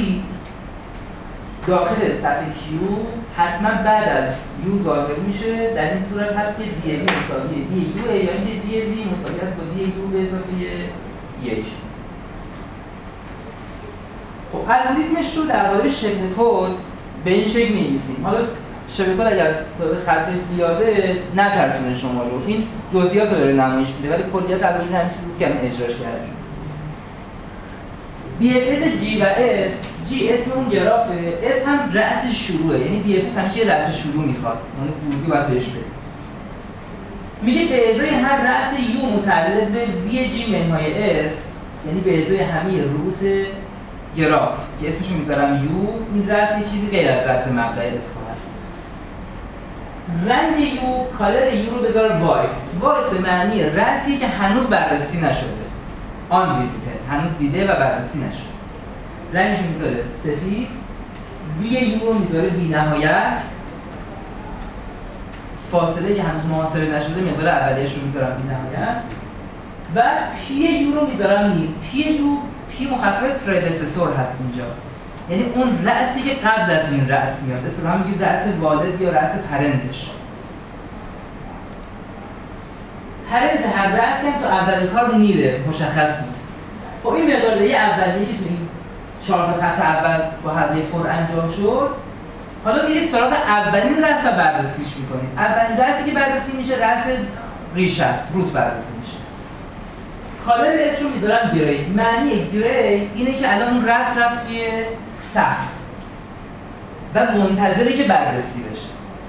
داخل صفحه Q حتما بعد از U ظاهر میشه. در این صورت هست که دی وی مساوی دی یو یا اینکه دی وی مساوی است با دی یو به اضافه یک. خب الگوریتمش رو در قالب شبه کد به این شکل می‌نویسیم. حالا شبه کد اگر خطش زیاده نترسونه شما رو، این جزئیات رو داره نمایش میده ولی کلیت الگوریتم همین چیزی بود که الان اجراش کردیم. بی اف اس G و S، G اسم اون گرافه، S هم رأس شروعه، یعنی بی اف اس همیشه رأس شروع میخواد، اون ورودی باید بهش بده. میگه به ازای هر رأس U متعلق به وی G منهای S، یعنی به ازای همه رؤوس گراف که اسمشو میذارم U، این رأس یه چیزی غیر از رأس مبدأ S خواهد. رنگ U، کالر U رو بذار وایت. وایت به معنی رأسی که هنوز بررسی نشده، آن ویزیتد، هنوز دیده و بررسی نشده. رنگش رو میذاره سفید، وی یو رو میذاره بی نهایت، فاصله که هنوز محاسبه نشده مقدار اولیه‌اش رو میذارم بی نهایت و پی یو رو میذارم نیم. پی یو پی مخفف پردسسور هست اینجا، یعنی اون رأسی که قبل از این رأس میاد، اصطلاحاً میگیم رأس والد یا رأس پرنتش. پرنت هر رأسی هم تو اول کار میره، مشخص نیست. خب این مقداره اولیه که تو این چهار تا خط اول با حمله فور انجام شد، حالا میرید سراغ اولین رأس بررسیش میکنید. اولین رأسی که بررسی میشه رأس ریش است، روت بررسی میشه. کالر اس رو میذارم گری. معنی گری اینه که الان اون رأس رفت توی صف و منتظره که بررسی بشه.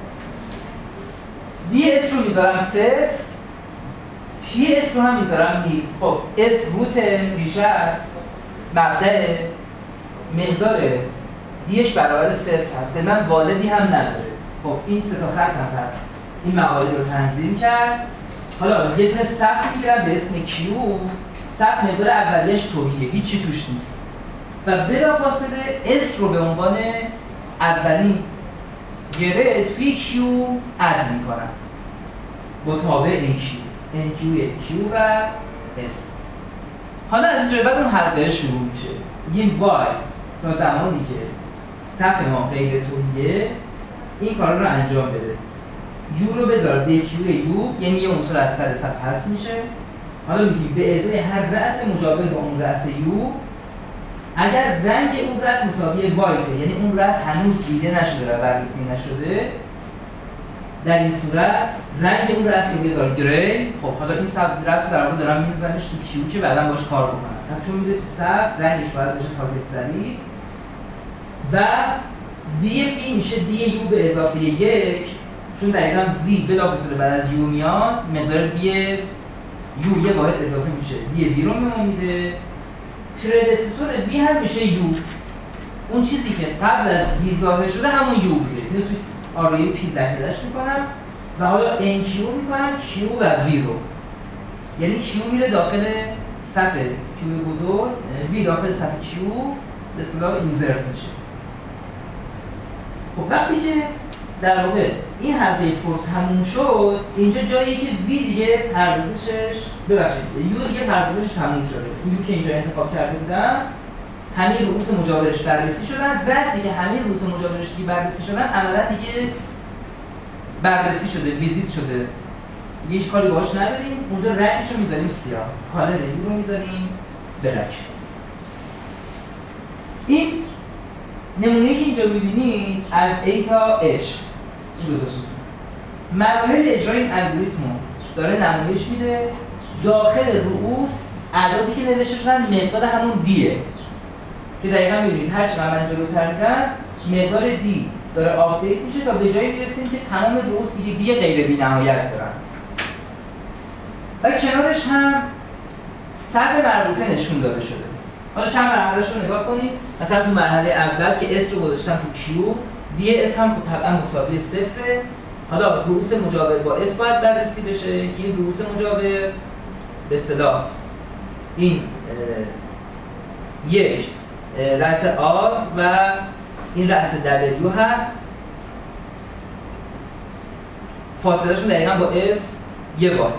دی اس رو میذارم صفر، پی اس رو هم میذارم نیم. خب اس روت ریشه است، مبدأ، مقدار دیش برابر صفر هست، من والدی هم نداره. خب این سه تا خط هم هست، این مقاله رو تنظیم کرد. حالا یه دونه صف میگیرم به اسم Q، صف مقدار اولیش توهیه، هیچی توش نیست و بلافاصله S رو به عنوان اولین گره توی Q اد میکنم با تابع این Q، این Q Q و S. حالا از اینجا بعد اون حلقه شروع میشه. این وای تا زمانی که صف ما غیر توهیه این کار رو انجام بده. یو رو بذار به کیو یو، یعنی یه عنصر از سر صف حذف میشه. حالا میگیم به ازای هر رأس مجاور با اون رأس یو، اگر رنگ اون رأس مساوی وایته، یعنی اون رأس هنوز دیده نشده و بررسی نشده، در این صورت رنگ اون رأس رو بذار گری. خب حالا این صف رأس رو در واقع دارم می‌ذارمش تو کیو که بعداً باش کار بکنم. پس چون میره تو صف رنگش باید بشه خاکستری و دی وی میشه دی یو به اضافه یک، چون دقیقاً وی بلافاصله بعد از یو میاد، مقدار دی یو یه واحد اضافه میشه، دی وی رو میده. پردسسور وی هم میشه یو، اون چیزی که قبل از وی ظاهر شده همون یو بوده. اینو توی آرای پی ذخیره‌اش میکنم و حالا ان کیو میکنم کیو و وی رو، یعنی کیو میره داخل صف کیو بزرگ، وی داخل صف کیو به اصطلاح اینزرت میشه. خب وقتی که در واقع این حلقه فور تموم شد، اینجا جاییه که وی دیگه پردازشش ببخشید یو دیگه پردازشش تموم شده. یو که اینجا انتخاب کرده بودم، همه رؤوس مجاورش بررسی شدن. رأسی که همه رؤوس مجاورش دیگه بررسی شدن، عملا دیگه بررسی شده، ویزیت شده، هیچ کاری باهاش نداریم. اونجا رنگش رو میذاریم سیاه، کالر یو رو میذاریم بلک. این نمونه‌ای که اینجا می‌بینید از A تا H، این دو تا ستون مراحل اجرای این الگوریتم داره نمایش میده. داخل رؤوس اعدادی که نوشته شدن مقدار همون دیه که دقیقاً می‌بینید هر چقدر من جلوتر میرم مقدار دی داره آپدیت میشه تا به جایی میرسیم که تمام رؤوس دیگه دی غیر بی‌نهایت دارن و کنارش هم صف مربوطه نشون داده شده. حالا چند مرحله‌اش رو نگاه کنید. مثلا تو مرحله اول که S رو گذاشتم تو کیو، دی S هم طبعا مساوی صفره. حالا رؤوس مجاور با S باید بررسی بشه که این رؤوس مجاور به اصطلاح این یک رأس R و این رأس دبلیو هست، فاصلهشون دقیقا با اس یه واحد.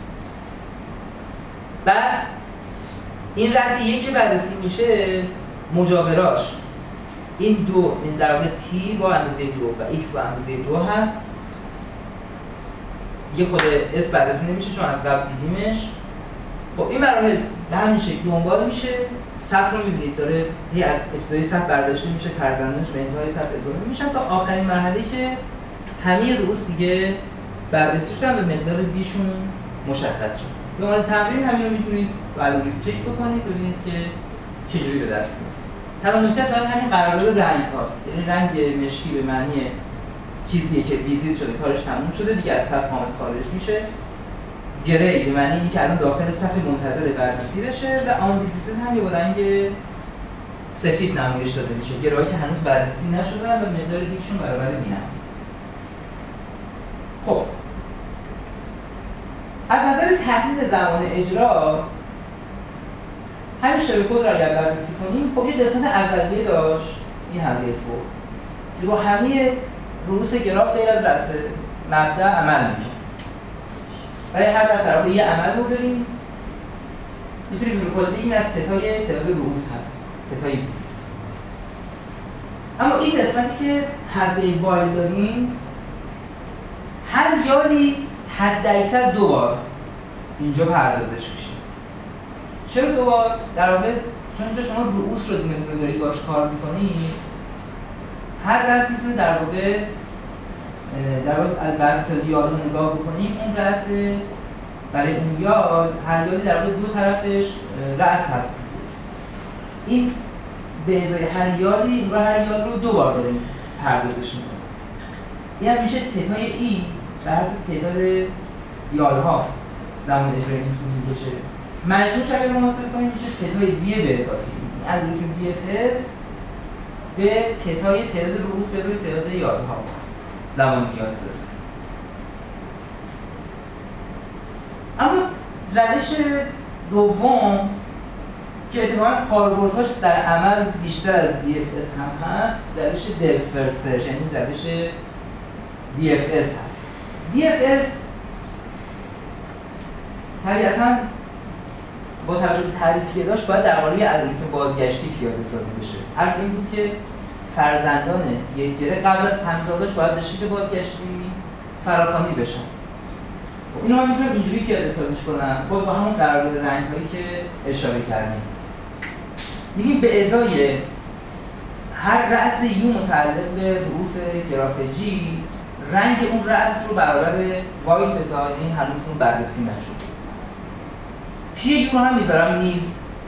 بعد این رأس یک که بررسی میشه مجاوراش این دو، این در واقع تی با اندازه دو و ایکس با اندازه دو هست. یه خود اس بررسی نمیشه چون از قبل دیدیمش. خب این مراحل به همین شکل دنبال میشه. صف رو میبینید داره هی از ابتدای صف برداشته میشه، فرزندانش به انتهای صف اضافه میشن تا آخرین مرحله که همه رؤوس دیگه بررسی شدن و مقدار دیشون مشخص شد. به عنوان تمرین همین رو میتونید با الگوریتم چک بکنید ببینید که چجوری به دست میاد. تنها نکتهش باید همین قرارداد رنگ هاست. یعنی رنگ مشکی به معنی چیزیه که ویزیت شده، کارش تموم شده، دیگه از صف کامل خارج میشه. گری به معنی اینکه الان داخل صف منتظر بررسی بشه و آن ویزیتد هم یه با رنگ سفید نمایش داده میشه. گرایی که هنوز بررسی نشدن و مقدار دیگشون برابر بینن. خب از نظر تحلیل زمان اجرا همین شبه کد رو اگر بررسی کنیم، خب یه قسمت اولیه داشت این حمله فوق رو همه رؤوس گراف غیر از رأس مبدأ عمل میشه. برای هر از طرف یه عمل رو بریم میتونیم رو کد بگیم از تتای تعداد رؤوس هست، تتای بی. اما این قسمتی که حد وایل داریم هر یاری حد اکثر دو بار اینجا پردازش میشه. چرا دو بار؟ در واقع چون اینجا شما رؤوس رو دونه دونه دارید باش کار میکنید، هر رأس میتونه در واقع در واقع از بعضی تا یاد رو نگاه بکنیم. اون رأس برای اون یاد، هر یادی در واقع دو طرفش رأس هست. این به ازای هر یادی این هر یاد رو دو بار داریم پردازش میکنیم. این هم میشه تتای ای به حسب تعداد یادها زمان اجرای این طول میکشه. مجموعش اگر محاسبه کنیم میشه تتای وی به اضافه این الگوریتم دی اف اس به تتای تعداد رؤوس به اضافه تعداد یادها زمان نیاز داره. اما روش دوم که اتفاقاً کاربردهاش در عمل بیشتر از دی اف اس هم هست، روش دپث فرست سرچ، یعنی روش دی اف اس هست. دی اف اس طبیعتاً با توجه به تعریفی که داشت باید در قالب الگوریتم بازگشتی پیاده سازی بشه. حرف این بود که فرزندان یک گره قبل از همزاداش باید به شکل بازگشتی فراخوانی بشن. خب اینو من میتونم اینجوری پیاده سازیش کنم، باز با همون قرارداد رنگ‌هایی که اشاره کردیم. میگیم به ازای هر رأس یو متعلق به رؤوس گراف جی، رنگ اون رأس رو برابر وایت بذار، این هنوز اون بررسی نشد. پی یو رو هم میذارم نیل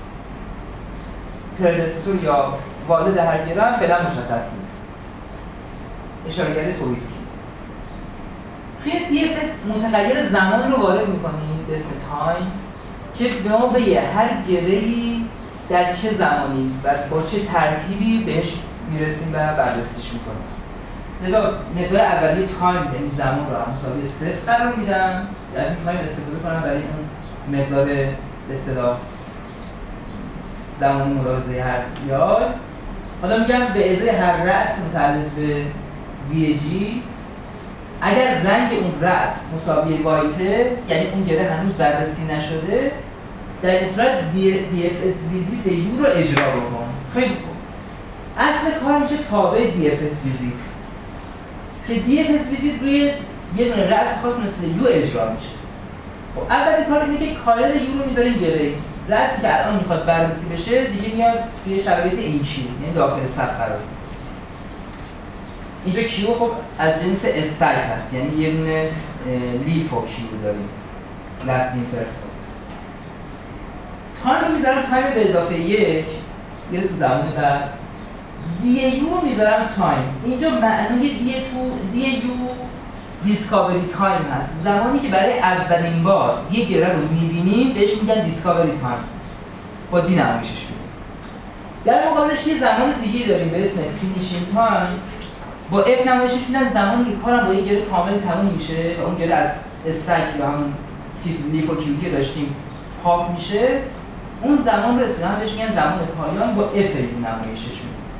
پردسسور یا والد هر گره هم فعلا مشخص نیست. اشاره‌گری توضیح شد. توی دی اف اس متغیر زمان رو وارد می‌کنیم به اسم تایم که به ما بگه هر گره‌ای در چه زمانی و با چه ترتیبی بهش میرسیم و بررسیش می‌کنیم. لذا مقدار اولیه تایم یعنی زمان رو هم مساوی صفر قرار میدم و از این تایم استفاده کنم برای اون مقدار به اصطلاح زمانی ملاحظه هر یاد. حالا میگم به ازای هر رأس متعلق به وی جی اگر رنگ اون رأس مساوی وایته، یعنی اون گره هنوز بررسی نشده، در این صورت دی اف اس ویزیت یو رو اجرا بکن. خیلی خوب. اصل کار میشه تابع دی اف اس ویزیت که دی اف اس ویزیت روی یه دونه رأس خاص مثل یو اجرا میشه. خب اولین کار اینه که کالر یو رو میذاریم گره. رأسی که الان میخواد بررسی بشه دیگه میاد توی شرایط اینچی، یعنی داخل صف قرار میگیره. اینجا کیو خب از جنس استک هست، یعنی یه دونه لیف و کیو داریم، last in first out. تایم رو میذارم تایم به اضافه یک یه تو زمان بعد. دی یو رو میذارم تایم. اینجا معنی دی تو دی یو دیسکاوری تایم هست، زمانی که برای اولین بار یه گره رو میبینیم بهش میگن دیسکاوری تایم، با دی نمایشش میدیم. در مقابلش یه زمان دیگه داریم به اسم فینیشینگ تایم، با اف نمایشش میدن زمانی که کارم با یه گره کامل تموم میشه و اون گره از استک یا همون لیف و کیو که داشتیم پاک میشه، اون زمان رو اصطلاحاً بهش میگن زمان پایان، با اف نمایشش میدن.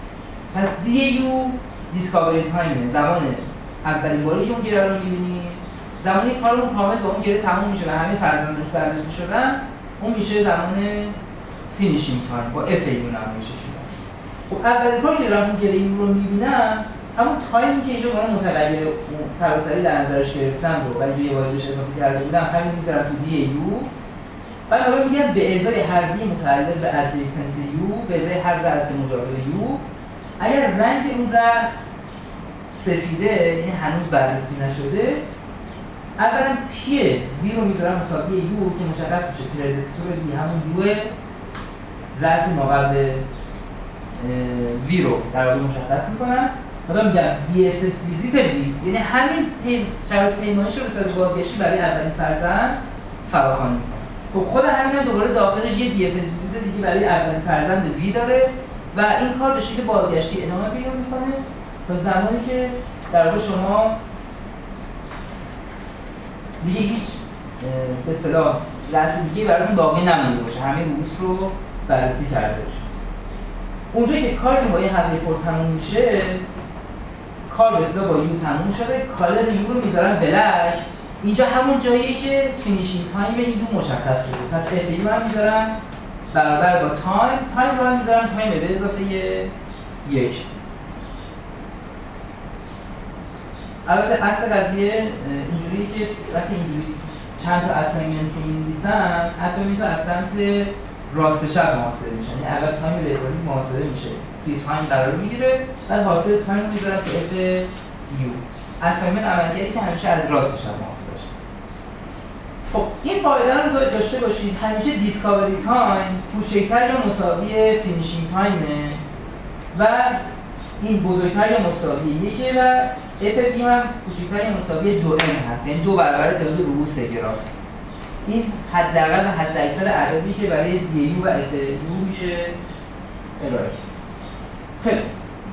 پس دی یو دیسکاوری تایم، زمان اولین باری که اون گره رو می‌بینیم، زمانی که کارمون کامل با اون گره تموم میشه و همه فرزندش بررسی شدن، اون میشه زمان فینیشینگ تایم با اف یو نمایش شده. خب اولین کاری که دارم اون گره یو رو می‌بینم، همون تایمی که اینجا من متغیر سراسری در نظرش گرفتم رو و اینجا یه واحدش اضافه کرده بودم، همین می‌ذارم تو دی یو. بعد حالا میگم به ازای هر دی متعلق به ادجیسنت یو، به ازای هر رأس مجاور یو، اگر رنگ اون رأس سفیده، یعنی هنوز بررسی نشده، اولا پی وی رو میذارم مساوی یو که مشخص میشه پردستور دی همون یو رأس ماقبل وی رو در واقع مشخص میکنن. حالا میگم دی اف اس ویزیت وی، یعنی همین شرایط پیمایش رو به صورت بازگشتی برای اولین فرزند فراخوانی میکنه. خب خود همین هم دوباره داخلش یه دی اف اس ویزیت دیگه برای اولین فرزند وی داره و این کار به شکل بازگشتی ادامه پیدا میکنه تا زمانی که در واقع شما دیگه هیچ به اصطلاح رأس دیگه براتون باقی نمونده باشه، همه رؤوس رو بررسی کرده باشه. اونجا که کارتون با این حلقه فور تموم میشه، کار به اصطلاح با یو تموم شده، کالر یو رو میذارن بلک. اینجا همون جاییه که فینیشینگ تایم یو مشخص شده، پس اف یو هم میذارن برابر با تایم، تایم رو هم میذارن تایم به اضافه یک. البته اصل قضیه اینجوریه که وقتی اینجوری چند تا اسایمنت رو می‌نویسن، اسایمنت از سمت راست به چپ محاسبه میشن، یعنی اول تایم به اضافه محاسبه میشه، توی تایم قرار میگیره، بعد حاصل تایم رو میذارن تو اف یو. اسایمنت عملکردی که همیشه از راست به چپ محاسبه میشه. خب این قاعده رو باید داشته باشید، همیشه دیسکاوری تایم کوچکتر یا مساوی فینیشینگ تایمه و این بزرگتر یا مساوی یکه و اف بی هم کوچکتر یا مساوی دو ان هست، یعنی دو برابر تعداد رؤوس گراف. این حداقل و حداکثر عددی که برای دی یو و اف یو میشه ارائه. خیلی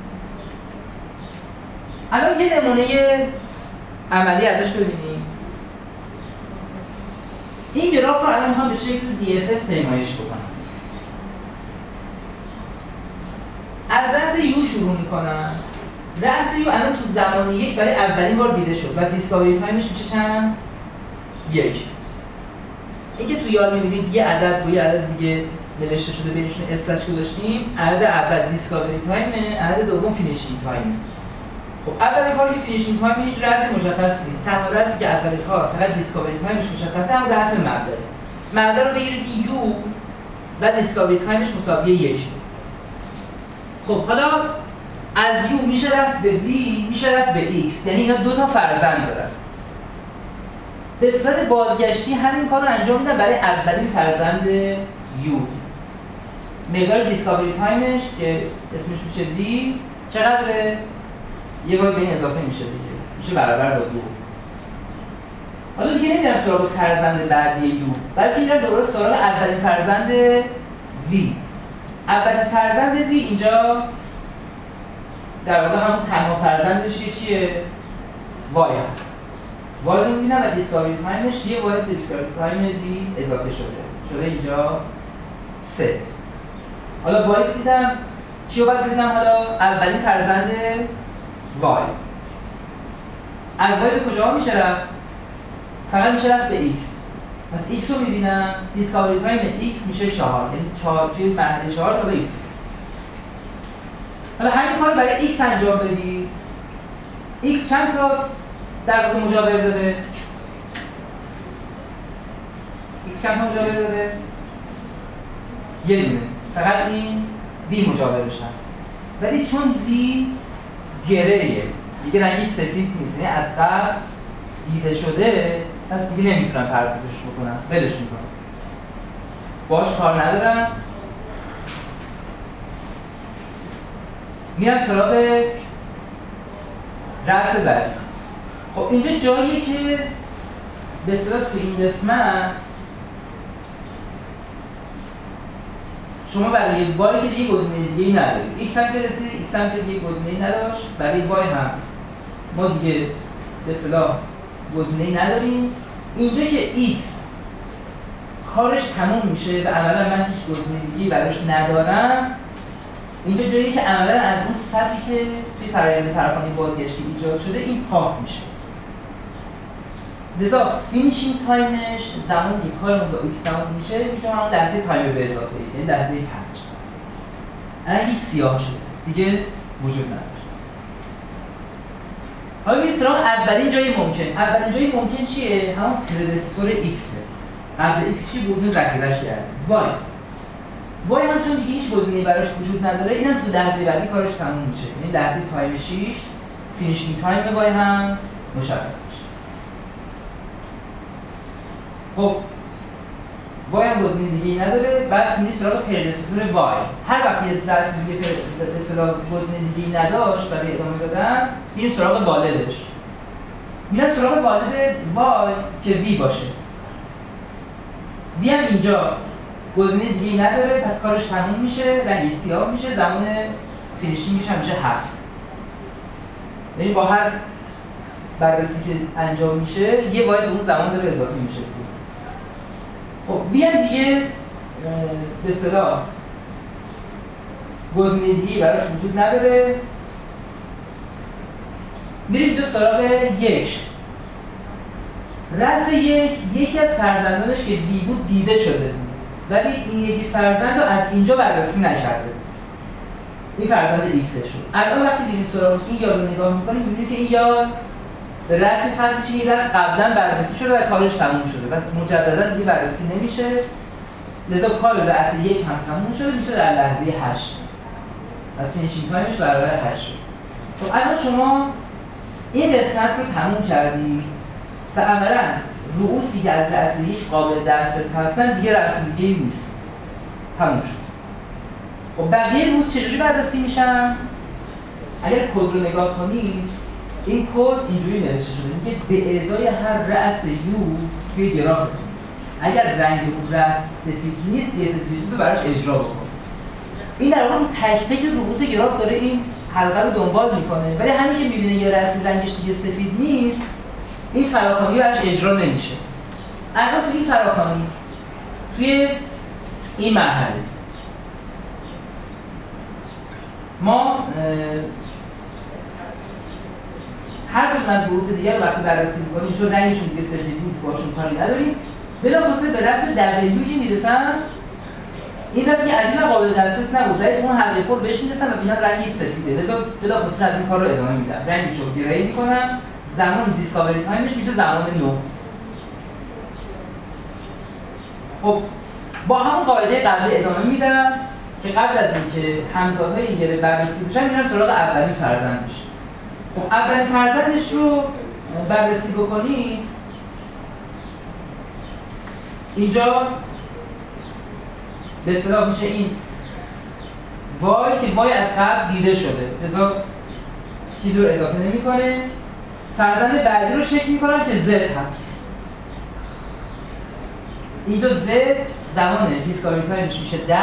الان یه نمونه عملی ازش ببینیم. این گراف رو الان میخوام به شکل دی اف اس پیمایش بکنم. از رأس یو شروع میکنم. رأس یو الان تو زمان یک برای اولین بار دیده شد و دیسکاوری تایمش میشه چند؟ یک. این که تو یاد میبینید یه عدد با یه عدد دیگه نوشته شده بینشون اسلش گذاشتیم، عدد اول دیسکاوری تایمه، عدد دوم فینیشینگ تایمه. خب اول کار که فینیشینگ تایم هیچ رأسی مشخص نیست، تنها رأسی که اول کار فقط دیسکاوری تایمش مشخصه هم رأس مبدا. مبدا رو بگیرید یو و دیسکاوری تایمش مساوی یک. خب حالا از یو میشه رفت به وی، میشه رفت به ایکس، یعنی اینا دو تا فرزند دارن. به صورت بازگشتی همین کار رو انجام میدن برای اولین فرزند یو. مقدار دیسکاوری تایمش که اسمش میشه وی چقدره؟ یه بار به این اضافه میشه دیگه، میشه برابر با دو. حالا دیگه نمیرم سراغ فرزند بعدی یو، بلکه میرم دوباره سراغ اولین فرزند وی. اولین فرزند وی اینجا در واقع همون تنها فرزندش چیه؟ وای هست. وای رو میبینم و دیسکاوری تایمش یه واحد دیسکاوری تایم وی اضافه شده. شده اینجا سه. حالا وای رو دیدم، چی رو باید ببینم حالا؟ اولین فرزند وای. از وای به کجا میشه رفت؟ فقط میشه رفت به ایکس. پس ایکس رو میبینم، دیسکاوری تایم ایکس میشه چهار، یعنی چهار توی مرحله چهار حالا ایکس. حالا همین کار برای ایکس انجام بدید. ایکس چند تا در واقع مجاور داده؟ ایکس چند تا مجاور داده؟ یه دونه. فقط این وی مجاورش هست. ولی چون وی گره‌ایه، دیگه رنگی سفید نیست، یعنی از قبل دیده شده، پس دیگه نمیتونم پردازش بکنم، ولش میکنم. باش کار ندارم. میرم سراغ رأس بعدی. خب اینجا جاییه که به اصطلاح تو این قسمت شما برای وای که دیگه گزینه دیگه‌ای ندارید. ایکس هم که رسید، ایکس هم که دیگه گزینه‌ای نداشت، برای وای هم ما دیگه به اصطلاح گزینه‌ای نداریم. اینجا که ایکس کارش تموم میشه و عملا من هیچ گزینه دیگه‌ای براش ندارم، اینجا جایی که عملاً از اون صفی که توی فرآیند فراخوانی بازگشتی ایجاد شده این پاک میشه. لذا فینیشینگ تایمش زمانی که کارمون با ایکس تموم میشه میشه همون لحظه تایمر به اضافه یعنی لحظه پنج. اگه سیاه شده دیگه وجود نداره. حالا میریم سراغ اولین جای ممکن. اولین جای ممکن چیه؟ همون پردسسور ایکس. قبل ایکس چی بود؟ ذخیره‌اش کردیم. وای. وای هم چون دیگه هیچ گزینه‌ای براش وجود نداره، اینم تو لحظه بعدی کارش تموم میشه. یعنی لحظه تایم شش فینیشینگ تایم وای هم مشخص میشه. خب وای هم گزینه دیگه‌ای نداره، بعد میریم سراغ پردسسور وای. هر وقت یه دست دیگه به اصطلاح گزینه دیگه‌ای نداشت برای ادامه دادن، میریم سراغ والدش. میرم سراغ والد وای که وی باشه. وی هم اینجا گزینه دیگه‌ای نداره، پس کارش تموم میشه، رنگ سیاه میشه، زمان فینیشینگش هم میشه هفت. یعنی با هر بررسی که انجام میشه یه وای به اون زمان داره اضافه میشه. خب وی هم دیگه به اصطلاح گزینه دیگه‌ای براش وجود نداره. میریم تو سراغ یک. رأس یک یکی از فرزندانش که وی بود دیده شده، ولی این یکی فرزند رو از اینجا بررسی نکرده. این فرزند ایکس شد. الان وقتی میریم سراغ این یاد رو نگاه میکنیم میبینیم که این یاد به رأس خط میشه. این رأس قبلا بررسی شده و کارش تموم شده، پس مجددا دیگه بررسی نمیشه. لذا کار رأس یک هم تموم شده، میشه در لحظه هشت. پس فینیشینگ تایمش برابر هشت شد. خب الان شما این قسمت رو تموم کردید و عملاً رؤوسی که از رأس یک قابل دسترس هستن دیگه رأس دیگه نیست. تموم شد. خب بقیه رؤوس چجوری بررسی میشن؟ اگر کد رو نگاه کنید این کد اینجوری نوشته شده میگه به ازای هر رأس یو توی گرافتون اگر رنگ اون رأس سفید نیست دیتوزیزی رو براش اجرا بکن. این در واقع تک تک رؤوس گراف داره این حلقه رو دنبال میکنه، ولی همین که میبینه یه رأسی رنگش دیگه سفید نیست این فراخوانی براش اجرا نمیشه. الان توی این فراخوانی توی این مرحله ما هر کدوم از رؤوس دیگر رو وقتی بررسی می‌کنیم چون رنگشون دیگه سفید نیست باشون کاری نداریم، بلافاصله به رأس دبلیو که میرسن این رأسی از این قابل دسترس نبود ولی اون هر فور بهش میرسن و ببینن رنگی سفیده، لذا بلافاصله از این کار رو ادامه میدن، رنگش رو گری میکنن، زمان دیسکاوری تایمش میشه زمان نو. خب با همون قاعده قبلی ادامه میدم که قبل از اینکه همزادهای این گره بررسی بشن میرم سراغ اولین فرزندش. خب اولین فرزندش رو بررسی بکنید اینجا به اصطلاح میشه این وای که وای از قبل دیده شده، لذا چیزی رو اضافه نمیکنه. فرزند بعدی رو چک میکنم که زد هست. اینجا زد زمان دیسکاوری تایمش میشه ده.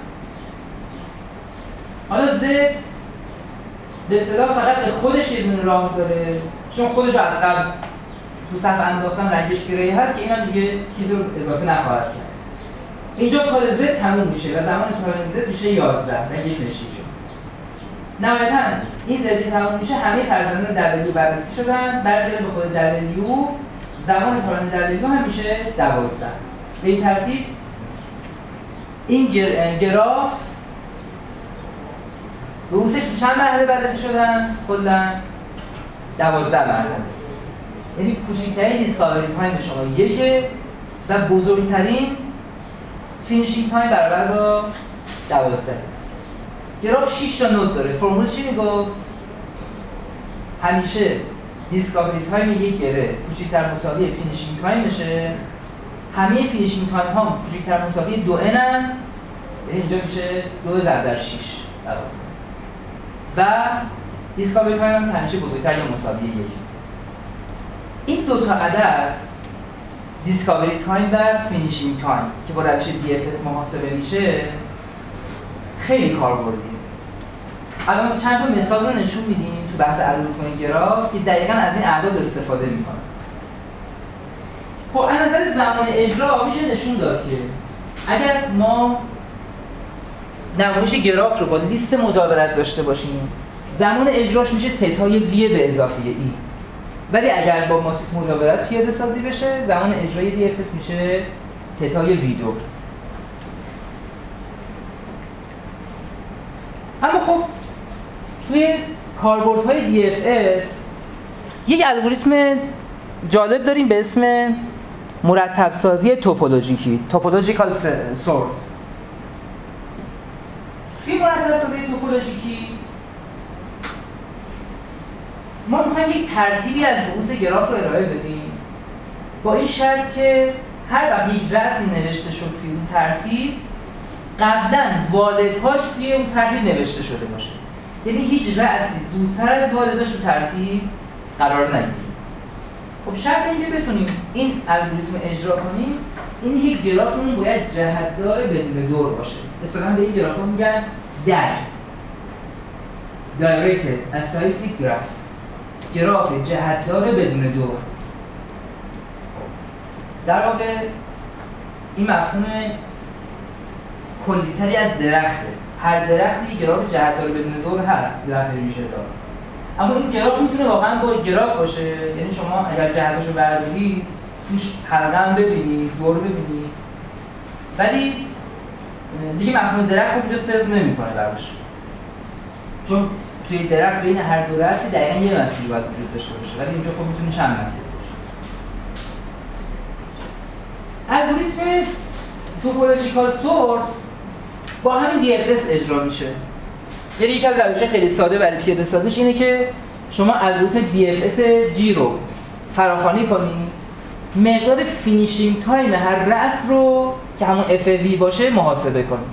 حالا زد به اصطلاح فقط به خودش یه دونه راه داره چون خودش از قبل تو صف انداختن رنگش گری هست که اینم دیگه چیزی رو اضافه نخواهد کرد. اینجا کار زد تموم میشه و زمان کار زد میشه یازده، رنگش نشین شد. نهایتاً این زد که تموم میشه همه فرزندان دبلیو بررسی شدن، برگردیم به خود دبلیو، زمان کاران دبلیو هم میشه دوازده. به این ترتیب این گراف رؤوسش تو چند مرحله بررسی شدن؟ کلاً دوازده مرحله. یعنی کوچکترین دیسکاوری تایم شما یکه و بزرگترین فینیشینگ تایم برابر با دوازده. گراف شش تا نود داره. فرمول چی میگفت؟ همیشه دیسکاوری تایم یک گره کوچکتر مساوی فینیشینگ تایم بشه. همه فینیشینگ تایم ها کوچکتر مساوی دو ان هم اینجا میشه دو ضرب در شش دوازده. و دیسکاوری تایم هم همیشه بزرگتر یا مساوی یک. این دو تا عدد دیسکاوری تایم و فینیشینگ تایم که با روش دی اف اس محاسبه میشه خیلی کاربردیه. الان چند تا مثال رو نشون میدیم تو بحث الگوریتم گراف که دقیقاً از این اعداد استفاده میکنن. خب از نظر زمان اجرا میشه نشون داد که اگر ما نمایش گراف رو با لیست مجاورت داشته باشیم، زمان اجراش میشه تتای وی به اضافه ای. ولی اگر با ماتریس مجاورت پیاده سازی بشه، زمان اجرای دی اف اس میشه تتای وی دو. اما خب توی کاربردهای دی اف اس یک الگوریتم جالب داریم به اسم مرتب سازی توپولوژیکی، توپولوژیکال سورت. توی مرتب سازی توپولوژیکی ما میخوایم یک ترتیبی از رؤوس گراف رو ارائه بدیم با این شرط که هر وقت یک رأسی نوشته شد توی اون ترتیب، قبلا والدهاش توی اون ترتیب نوشته شده باشه. یعنی هیچ رأسی زودتر از والدهاش تو ترتیب قرار نگیره. خب شرط اینکه بتونیم این الگوریتم اجرا کنیم اینه که گرافمون باید جهتدار بدون دور باشه. اصطلاحاً به این گرافا میگن دگ، Directed Acyclic Graph، گراف جهتدار بدون دور. در واقع این مفهوم کلی‌تری از درخته. هر درختی گراف جهتدار بدون دور هست، درخت ریشه دار. اما این گراف میتونه واقعا با گراف باشه، یعنی شما اگر جهتاشو بردارید توش حلقه هم ببینید، دور ببینید، ولی دیگه مفهوم درخت رو اینجا صرف نمی‌کنه براش، چون توی درخت بین هر دو رأسی دقیقاً یه مسیری باید وجود داشته باشه، ولی اینجا خب میتونه چند مسیر باشه. الگوریتم توپولوژیکال سورت با همین دی اف اس اجرا میشه. یعنی یک از روش‌های خیلی ساده برای پیاده سازیش اینه که شما الگوریتم دی اف اس جی رو فراخوانی کنید، مقدار فینیشینگ تایم هر رأس رو که همون اف وی باشه محاسبه کنید.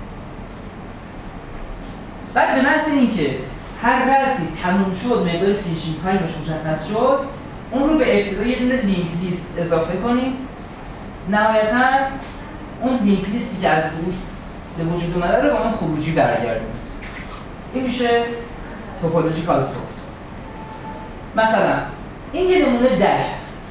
بعد به محض اینکه هر رأسی تموم شد، مقدار فینیشینگ تایمش مشخص شد، اون رو به ابتدا یه دونه لینک لیست اضافه کنید. نهایتاً اون لینک لیستی که از روز به وجود اومده رو با اون خروجی برگردونید. این میشه توپولوژیکال سورت. مثلا این یه نمونه دگ هست.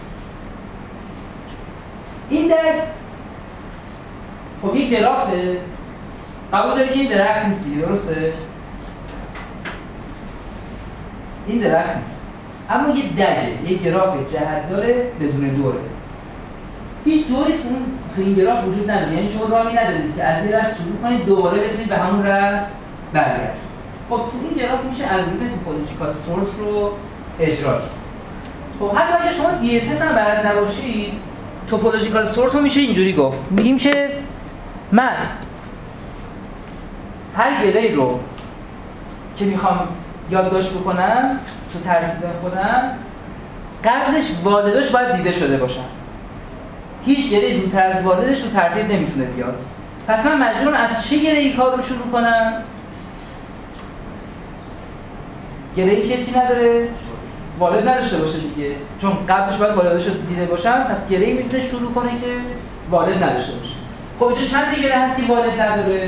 این دگ خب یک درافته، قبول داری که این درخت نیستی، درسته؟ این درخت نیست، اما یه دگه، یه گراف جهت داره بدون دوره. هیچ دوری تو تو این گراف وجود نداره، یعنی شما راهی ندارید که از این رأس شروع کنید دوباره بتونید به همون رأس برگردید. خب تو این گراف میشه الگوریتم توپولوژیکال سورت رو اجرا کرد. خب حتی اگه شما دی اف اس هم بلد نباشید، توپولوژیکال سورت رو میشه اینجوری گفت. میگیم که من هر گره‌ای رو که میخوام یادداشت بکنم تو ترتیب خودم، قبلش والداش باید دیده شده باشن. هیچ گره‌ای زودتر از والدش تو ترتیب نمیتونه بیاد. پس من مجبورم از چه گره‌ای کار رو شروع کنم؟ گره‌ای که چی نداره؟ والد نداشته باشه دیگه. چون قبلش باید والداش رو دیده باشم، پس گره‌ای میتونه شروع کنه که والد نداشته باشه. خب اینجا چند تا گره هست که والد نداره؟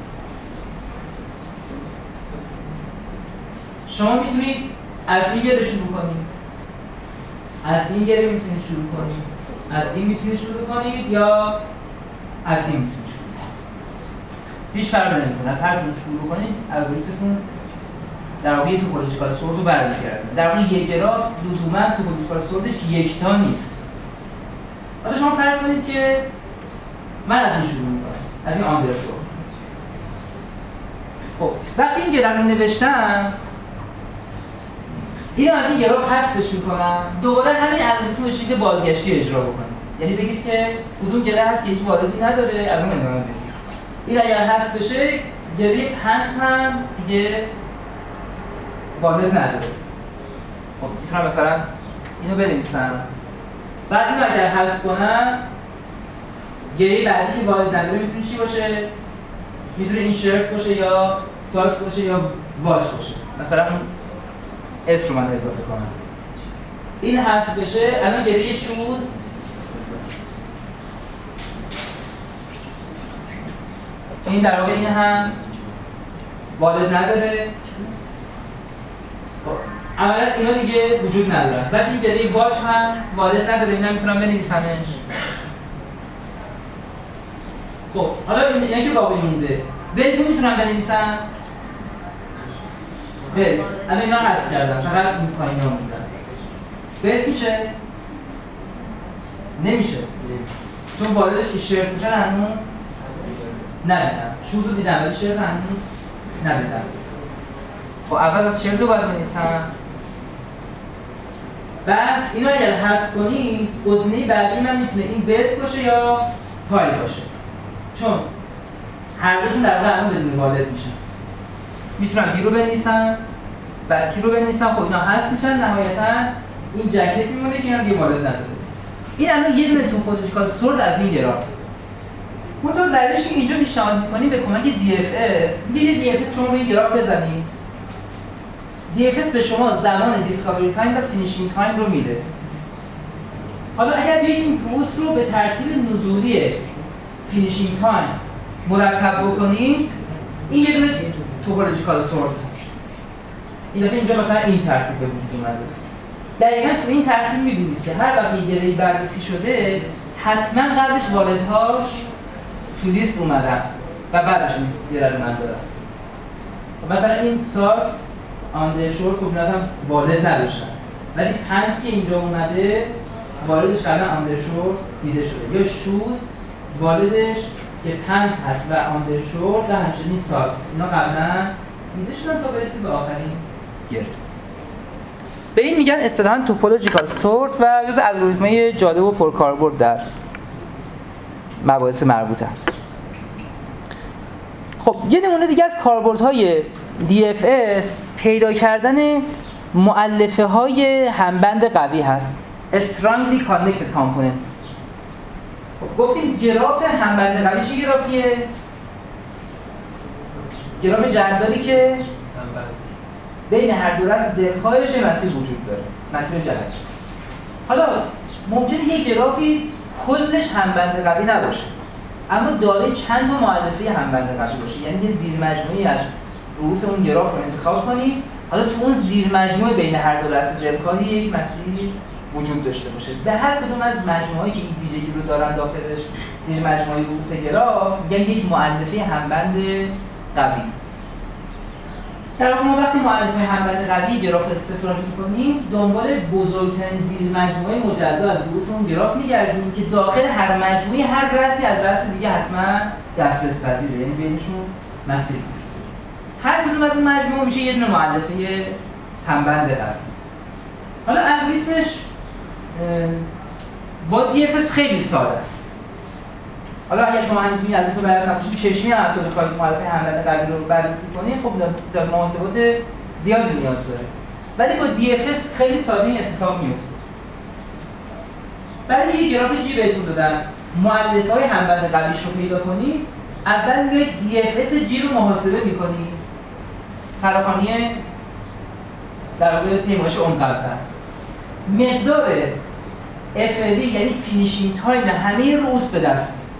شما میتونید از این گره شروع کنید، از این گره میتونید شروع کنید، از این میتونید شروع کنید یا از این میتونید شروع کنید. هیچ فرقی نمیکنه، از هر کدوم شروع کنید الگوریتمتون در واقع توپولوژیکال سورت رو برمیگردونه. در واقع یک گراف لزوما توپولوژیکال سورتش یکتا نیست. حالا شما فرض کنید که من از این شروع میکنم، از این آندر سورت. خب وقتی این گراف رو نوشتم، اینو از این گراف حذفش میکنم، دوباره همین الگوریتم به شکل بازگشتی اجرا بکنید. یعنی بگید که کدوم گره هست که هیچ والدی نداره، از اون ادامه بدید. این اگر حذف بشه، گره پنج هم دیگه والد نداره. خب میتونم مثلا اینو بنویسم. بعد اینو اگر حذف کنم، گره بعدی که والد نداره میتونه چی باشه؟ میتونه این شرط باشه یا ساکس باشه یا واش باشه. مثلا اون اس رو من اضافه کنم. این حذف بشه، الان گره شوز این در واقع این هم والد نداره. عملا اینا دیگه وجود ندارن. بعد این گره واش هم والد نداره، اینا میتونم بنویسمش. خب حالا اینا که باقی مونده، بلتو میتونم بنویسم؟ بلت الان اینا حذف کردم فقط این پایین ها میدم بلت میشه؟ نمیشه چون والدش که شرط میشه هنوز ندیدم شوز رو دیدم ولی شرط هنوز ندیدم خب اول از شرط رو باید بنویسم بعد اینا اگر حذف کنی گزینه بعدی من میتونه این بلت باشه یا تایل باشه چون هر دوشون در واقع الان بدون والد میشن میتونم بی رو بنویسم بعد تی رو بنویسم خب اینا حذف میشن نهایتا این جکت میمونه که اینا دیگه والد نداره این الان یه دونه توپولوژیکال سورت از این گراف منطور روشی که اینجا پیشنهاد میکنیم به کمک دی اف اس میگه یه دی اف اس رو روی گراف بزنید دی اف اس به شما زمان دیسکاوری تایم و فینیشینگ تایم رو میده حالا اگر بیاید این پروسه رو به ترتیب نزولی فینیشینگ تایم مرتب بکنید این یه دونه توپولوژیکال سورت هست این دفعه اینجا مثلا این ترتیب به وجود اومده دقیقاً تو این ترتیب می‌بینید که هر وقت یه گره‌ای بررسی شده حتما قبلش والدهاش تو لیست اومدن و بعدش یه گره من دارم مثلا این ساکس آندرشور خب مثلا والد نداشتن ولی پنس که اینجا اومده والدش قبلا آندرشور دیده شده یا شوز والدش که پنس هست و آندرشور و همچنین ساکس اینا قبلا دیده شدن تا برسید به آخرین گره به این میگن اصطلاحاً توپولوژیکال سورت و جزو الگوریتم‌های جالب و پرکاربرد در مباحث مربوطه است. خب یه نمونه دیگه از کاربردهای دی اف اس پیدا کردن مؤلفه‌های همبند قوی هست. strongly connected components. خب گفتیم گراف همبند قوی چه گرافیه؟ گراف جهت‌داری که بین هر دو راست دلخواهش مسیر وجود داره مسیر جهت حالا ممکنه یک گرافی کلش همبند قوی نباشه اما داره چند تا مؤلفه همبند قوی باشه یعنی یه زیر مجموعی از رؤوس اون گراف رو انتخاب کنید حالا تو اون زیر مجموعه بین هر دو راست دلخواهی یک مسیر وجود داشته باشه به هر کدوم از مجموعه‌ای که این ویژگی رو دارن داخل زیر مجموعه رؤوس گراف میگن یک مؤلفه همبند قوی در واقع ما وقتی مؤلفه همبند قوی گراف استخراج می‌کنیم دنبال بزرگترین زیر مجموعه مجزا از رؤوس اون گراف می‌گردیم که داخل هر مجموعه هر رأسی از رأس دیگه حتما دسترس پذیره یعنی بینشون مسیر وجود داره هر کدوم از این مجموعه میشه یه دونه مؤلفه همبند قوی حالا الگوریتمش با دی اف اس خیلی ساده است حالا اگر شما همینجوری از تو برای نقاشی چشمی هم حتی بخواید مؤلفه همبند قوی رو بررسی کنید خب تا محاسبات زیادی نیاز داره ولی با دی اف اس خیلی ساده این اتفاق میفته برای یه گراف جی بهتون دادن مؤلفه‌های همبند قویش رو پیدا کنید اول میاید دی اف اس جی رو محاسبه می‌کنید فراخوانی در واقع پیمایش عمق‌تر مقدار اف دی یعنی فینیشینگ تایم همه رؤوس به دست میاد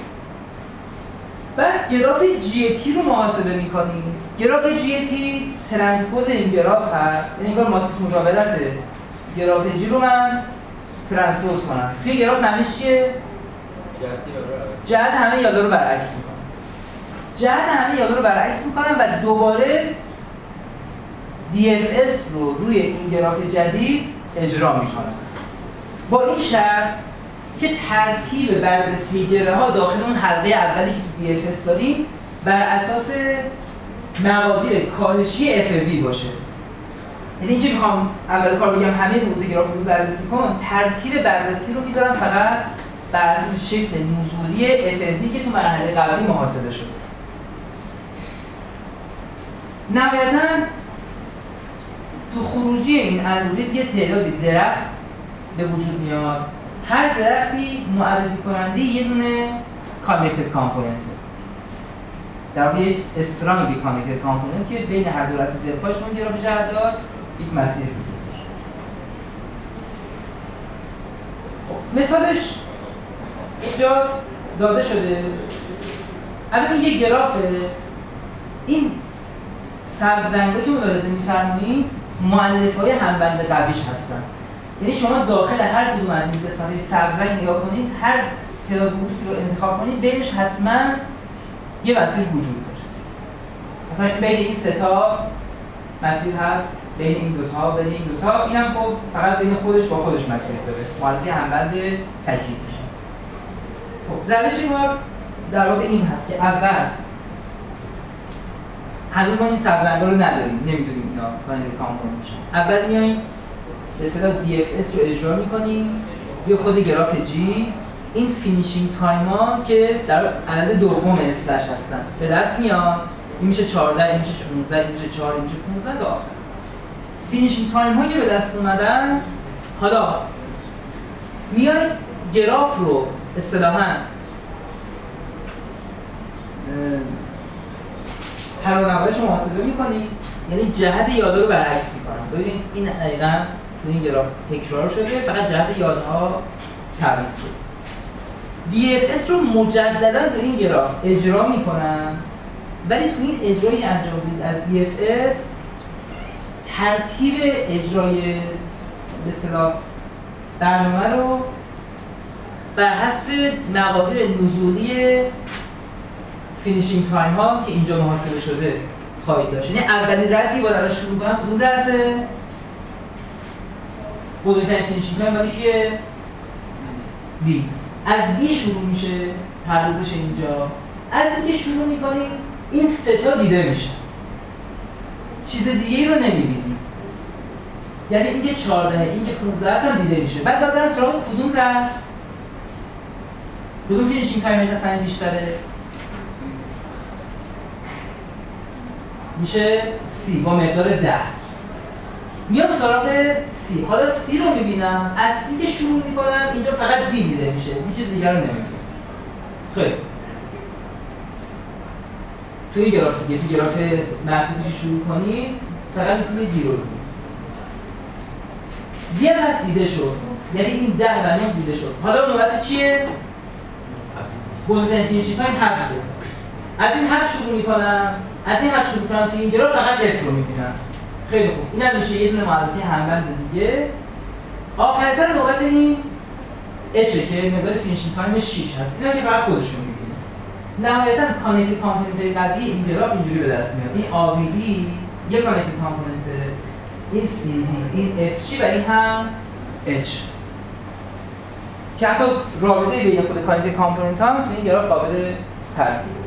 بعد گراف جی تی رو محاسبه می‌کنید گراف جی تی ترانسپوز این گراف هست یعنی انگار ماتریس مجاورته گراف جی رو من ترانسپوز کنم توی گراف معنیش چیه؟ جهت همه یادا رو برعکس می‌کنم جهت همه یادا رو برعکس می‌کنم و دوباره دی اف اس رو روی این گراف جدید اجرا می‌کنم با این شرط که ترتیب بررسی گره‌ها داخل اون حلقه اولی که دی اف اس داریم بر اساس مقادیر کاهشی اف وی باشه یعنی اینکه میخوام اول کار بگم همه روزی گراف رو بررسی کن ترتیب بررسی رو میذارم فقط بر اساس شکل نزولی اف وی که تو مرحله قبلی محاسبه شده نهایتاً تو خروجی این الگوریتم یه تعدادی درخت به وجود میاد هر درختی معرفی کننده یه دونه کانکتد کامپوننت در واقع یک استرانگلی کانکتد کامپوننت که بین هر دو راست دلخواهش اون گراف جهت‌دار یک مسیر وجود داره مثالش اینجا داده شده الان این یک گرافه این سبز رنگی که ملاحظه می‌فرمایید مؤلفه‌های همبند قویش هستن یعنی شما داخل هر کدوم از این قسمت‌های سبز رنگ نگاه کنید هر تعداد رؤوسی رو انتخاب کنید بینش حتما یه مسیر وجود داره مثلا بین این سه تا مسیر هست، بین این دو تا، بین این دو تا، اینم خب فقط بین خودش با خودش مسیر داره. معادله همبند تجدیدی. خب روش ما در واقع این هست که اول هنوز ما این سبزنگا رو نداریم، نمیدونیم اینا کانال کامپوننت چیه. اول میایم به اصطلاح دی اف اس رو اجرا می‌کنیم، یا خود گراف جی، این فینیشینگ تایم ها که در عدد دوم اسلش هستن به دست میاد. این میشه چهارده، این میشه شانزده، این میشه چهار، این میشه پانزده تا آخر. فینیشینگ تایم هایی که به دست اومدن، حالا میایم گراف رو اصطلاحاً تر و نوالش رو محاسبه میکنید، یعنی جهت یادا رو برعکس میکنم. ببینید این دقیقاً تو این گراف تکرار شده، فقط جهت یادها تعویض شد. دی اف اس رو مجددا رو این گراف اجرا میکنم، ولی تو این اجرایی که انجام بدید از دی اف اس ترتیب اجرای به اصطلاح برنامه رو بر حسب مقادیر نزولی فینیشینگ تایم ها که اینجا محاسبه شده خواهید داشت. یعنی اولین رأسی باید ازش شروع کنم. کدوم رأسه؟ بزرگترین فینیشینگ تایم ولی که بی. از بی شروع میشه پردازش اینجا. از اینکه شروع میکنیم این سه تا دیده میشه. چیز دیگه ای رو نمیبینیم. یعنی این که چهارده، این که پانزده هم دیده میشه. بعد باید برم سراغ کدوم رأس؟ کدوم فینیشینگ تایمش اصلا بیشتره؟ میشه سی با مقدار ده. میام سراغ سی. حالا سی رو میبینم، از سی که شروع میکنم اینجا فقط دی دیده میشه، هیچ چیز دیگر رو نمیبینم. خیلی تو این گراف دیگه، تو گراف محدودی شروع کنید فقط میتونید دی رو ببینید. دی هم هست دیده شد، یعنی این ده و نه دیده شد. حالا نوبت چیه؟ بزرگترین فینیشینگ تایم هفته. از این هفت شروع میکنم، از این هفت شروع کنم تو این گراف فقط اف رو میبینم. خیلی خوب. این هم میشه یه دونه معادله همبند دیگه. آخر سر نوبت این اچه که مقدار فینیشینگ تایم شش هست. اینا که فقط خودشون میبینه. نهایتا کانکتیو کامپوننت قوی این گراف اینجوری به دست میاد. این آر وی دی یه کانکتیو کامپوننت، این سی دی، این اف جی و این هم اچ. که حتی رابطه بین خود کانکتیو کامپوننت هم تو این گراف قابل ترسیم.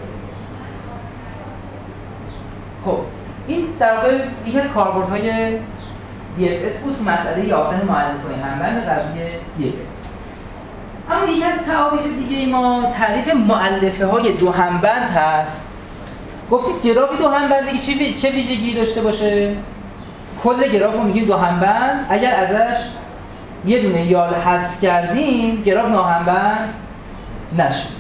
خب این در واقع یکی از کاربردهای دی اف اس بود تو مسئله یافتن مؤلفه‌های همبند قوی دی اف اس. اما یکی از تعاریف دیگه ما تعریف مؤلفه‌های دو همبند هست. گفتید گراف دو همبندی چه چه ویژگی داشته باشه؟ کل گراف رو میگیم دو همبند. اگر ازش یه دونه یال حذف کردیم گراف ناهمبند نشه.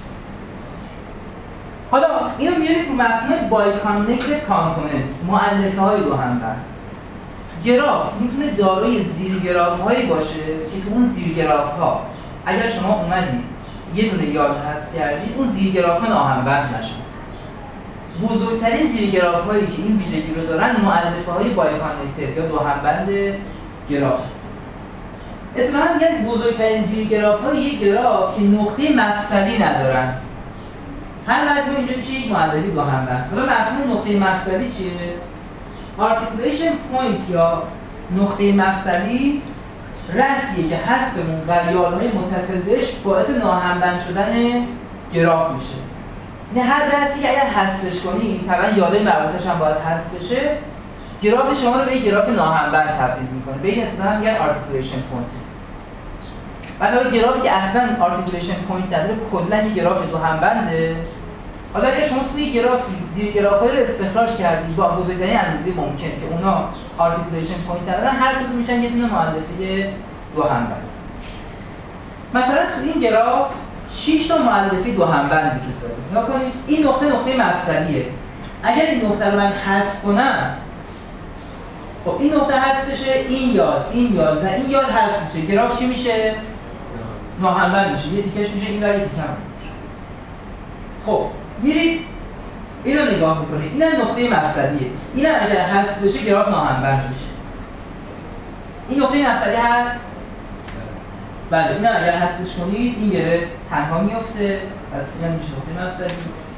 حالا اینو میاریم تو مفهوم بای کانکتد کامپوننتس، مؤلفه های دو همبند. گراف میتونه دارای زیر گراف هایی باشه که تو اون زیر گراف ها اگر شما اومدید یه دونه یاد حذف کردید اون زیر گراف ها ناهمبند نشن. بزرگترین زیر گراف هایی که این ویژگی رو دارن مؤلفه های بای کانکتد یا دو همبند گراف هستن. اصلا میگن بزرگترین زیر گراف ها یه گراف که نقطه مفصلی ندارن. هر مجموعه اینجا میشه یک مؤلفه دو همبند. حالا مفهوم نقطه مفصلی چیه؟ articulation point یا نقطه مفصلی رأسیه که حذفمون و یالهای متصل بهش باعث ناهمبند شدن گراف میشه. یعنی هر رأسی که اگر حذفش کنید طبعا یالهای مربوطش هم باید حذف بشه، گراف شما رو به یک گراف ناهمبند تبدیل میکنه. به این اصطلاح میگن articulation point. بعد حالا گرافی که اصلا articulation point نداره کلا یک گراف دو همبنده. حالا اگر شما توی گرافی زیر گراف‌های رو استخراج کردید با بزرگترین اندازه ممکن که اونا articulation point ندارن، هر کدوم میشن یه دونه مؤلفه دو همبند. مثلا تو این گراف شش تا مؤلفه دو همبند وجود داره. نگاه کنید این نقطه نقطه مفصلیه. اگر این نقطه رو من حذف کنم، خب این نقطه حذف بشه، این یاد، این یاد و این یاد حذف میشه. گراف چی میشه؟ ناهمبند میشه. یه تیکش میشه این و یه تیکه هم میشه. خب میرید اینو نگاه میکنید. این نقطه مفصلیه. این اگر حذف بشه گراف ناهمبند میشه. این نقطه مفصلی هست؟ بله. این اگر حذفش کنید این گره تنها میفته. پس این میشه نقطه مفصلی.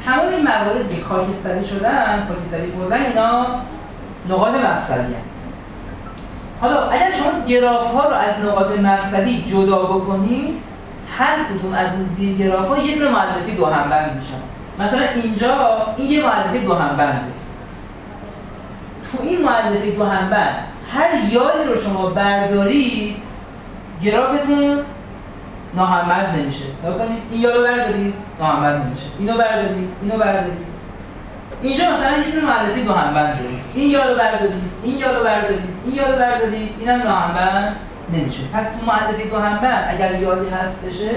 تمام این مواردی که خاکستری شدن، خاکستری بردن، اینا نقاط مفصلی هستند. حالا اگر شما گراف ها رو از نقاط مفصلی جدا بکنید، هر کدوم از اون زیر گراف ها یه دونه مؤلفه دو همبند میشن. مثلا اینجا این یه مؤلفه دو همبنده. تو این مؤلفه دو همبند هر یادی رو شما بردارید، گرافتون ناهمبند نمیشه. نگاه کنید، این یادو بردارید ناهمبند نمیشه. اینو بردارید، اینو بردارید. اینجا مثلا یه دونه مؤلفه دو همبند دارید. این یادو بردارید، این یادو بردارید، این یادو بردارید، اینم ناهمبند نمیشه. پس تو مؤلفه دو همبند اگر یادی هست بشه،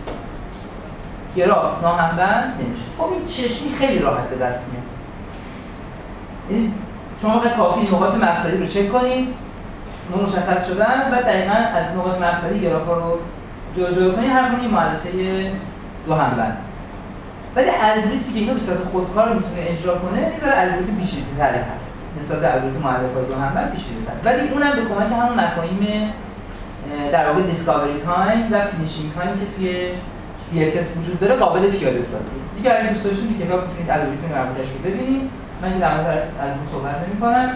گراف ناهمبند نمیشه. خب این چشمی خیلی راحت به دست میاد. این شما فقط کافی نقاط مفصلی رو چک کنید، اون مشخص شدن و دقیقاً از نقاط مفصلی گراف‌ها رو جدا جدا کنید، هر کدوم مؤلفه دو همبند. ولی الگوریتمی که اینو به صورت خودکار میتونه اجرا کنه، یه ذره الگوریتم پیچیده‌تری هست. نسبت به الگوریتم مؤلفه‌های دو همبند پیچیده‌تر. ولی اونم به کمک همون مفاهیم در واقع دیسکاوری تایم و فینیشینگ تایم که توی دی اف اس وجود داره قابل پیاده سازی. دیگه اگه دوست داشتید این کتاب میتونید الگوریتم مربوطش رو ببینید. من این در مورد الگوریتم صحبت نمی‌کنم.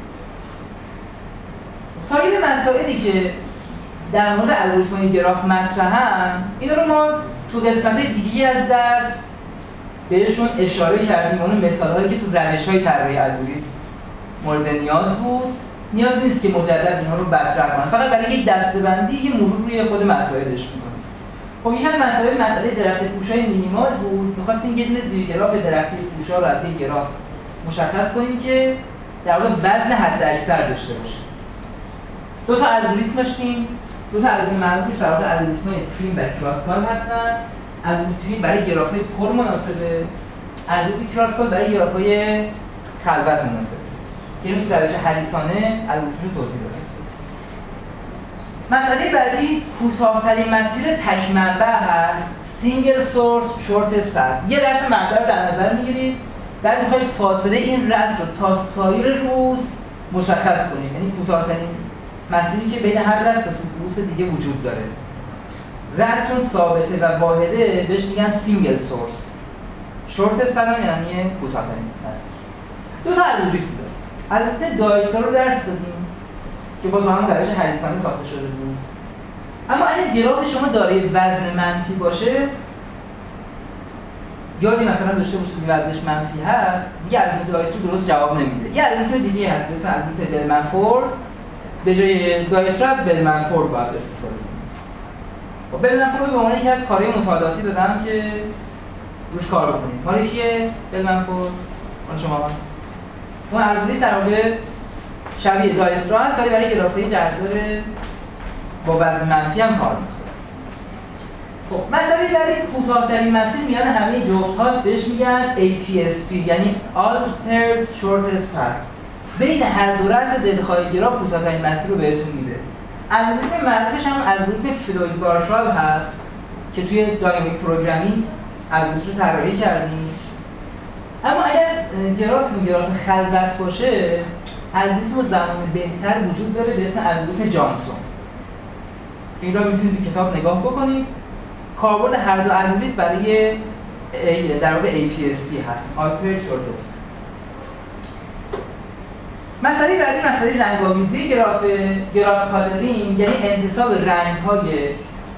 سایر مسائلی که در مورد الگوریتم گراف مطرحن، اینا رو ما تو قسمت دیگه‌ای از درس بهشون اشاره کردیم. اون مثال‌هایی که تو روش‌های طراحی الگوریتم مورد نیاز بود، نیاز نیست که مجدد اینها رو مطرح کنم. فقط برای یک دسته‌بندی یه مرور روی خود مسائلش می‌کنم. خب یکی از مسائل مسئله درخت پوشای مینیمال بود. می‌خواستیم یه دونه زیرگراف درخت پوشا رو از یک گراف مشخص کنیم که در واقع وزن حداکثر داشته باشه. دو تا الگوریتم داشتیم. دو تا الگوریتم معروفش در واقع الگوریتم‌های پریم و کراسکال هستن. الگوریتم برای گراف‌های پر مناسبه، الگوریتم کراسکال برای گراف‌های خلوت مناسبه. اینو تو روش حدیثانه الگوریتم توضیح دادم. مسئله بعدی کوتاه‌ترین مسیر تک منبع هست. سینگل سورس شورتست پث. یه رأس منبع رو در نظر می‌گیرید، بعد می‌خواید فاصله این رأس رو تا سایر روز مشخص کنید. یعنی کوتاه‌ترین مسیری که بین هر رأس تا روز دیگه وجود داره. رأس چون ثابته و واحده بهش میگن سینگل سورس. شورتست پث یعنی کوتاه‌ترین مسیر. دو تا الگوریتم داره. البته دایسا رو درس دادیم که باز هم روش حدیثانه ساخته شده بود. اما اگه گراف شما دارای وزن منفی باشه، یادی مثلا داشته باشید که وزنش منفی هست، دیگه الگوریتم دایسا درست جواب نمیده. یه الگوریتم دیگه هست به اسم الگوریتم بلمنفورد. به جای دایسا از بلمنفورد باید استفاده کنید. خب بلمنفورد به عنوان یکی از کارهای مطالعاتی دادم که روش کار بکنید. مال کیه بلمنفورد؟ مال شما هست. اون الگوریتم در واقع شبیه دایسترا هست ولی برای گراف‌های جهت‌دار با وزن منفی هم کار می‌کنه. خب مسئله بعدی کوتاه‌ترین مسیر میان همه جفت هاست، بهش میگن ای پی اس پی یعنی All Pairs Shortest Path. بین هر دو رأس دلخواه گراف کوتاه‌ترین مسیر رو بهتون میده. الگوریتم معروفش هم الگوریتم فلوید وارشال هست که توی داینامیک پروگرامینگ الگوریتم رو طراحی کردیم. اما اگر گرافتون گراف خلوت باشه، الگوریتم زمان بهتر وجود داره به اسم الگوریتم جانسون که این را میتونید تو کتاب نگاه بکنید. کاربرد هر دو الگوریتم برای در واقع ای پی اس پی هست، All Pairs Shortest Path. مسئله بعدی مسئله رنگ‌آمیزی گراف گراف کالرینگ، یعنی انتساب رنگ‌های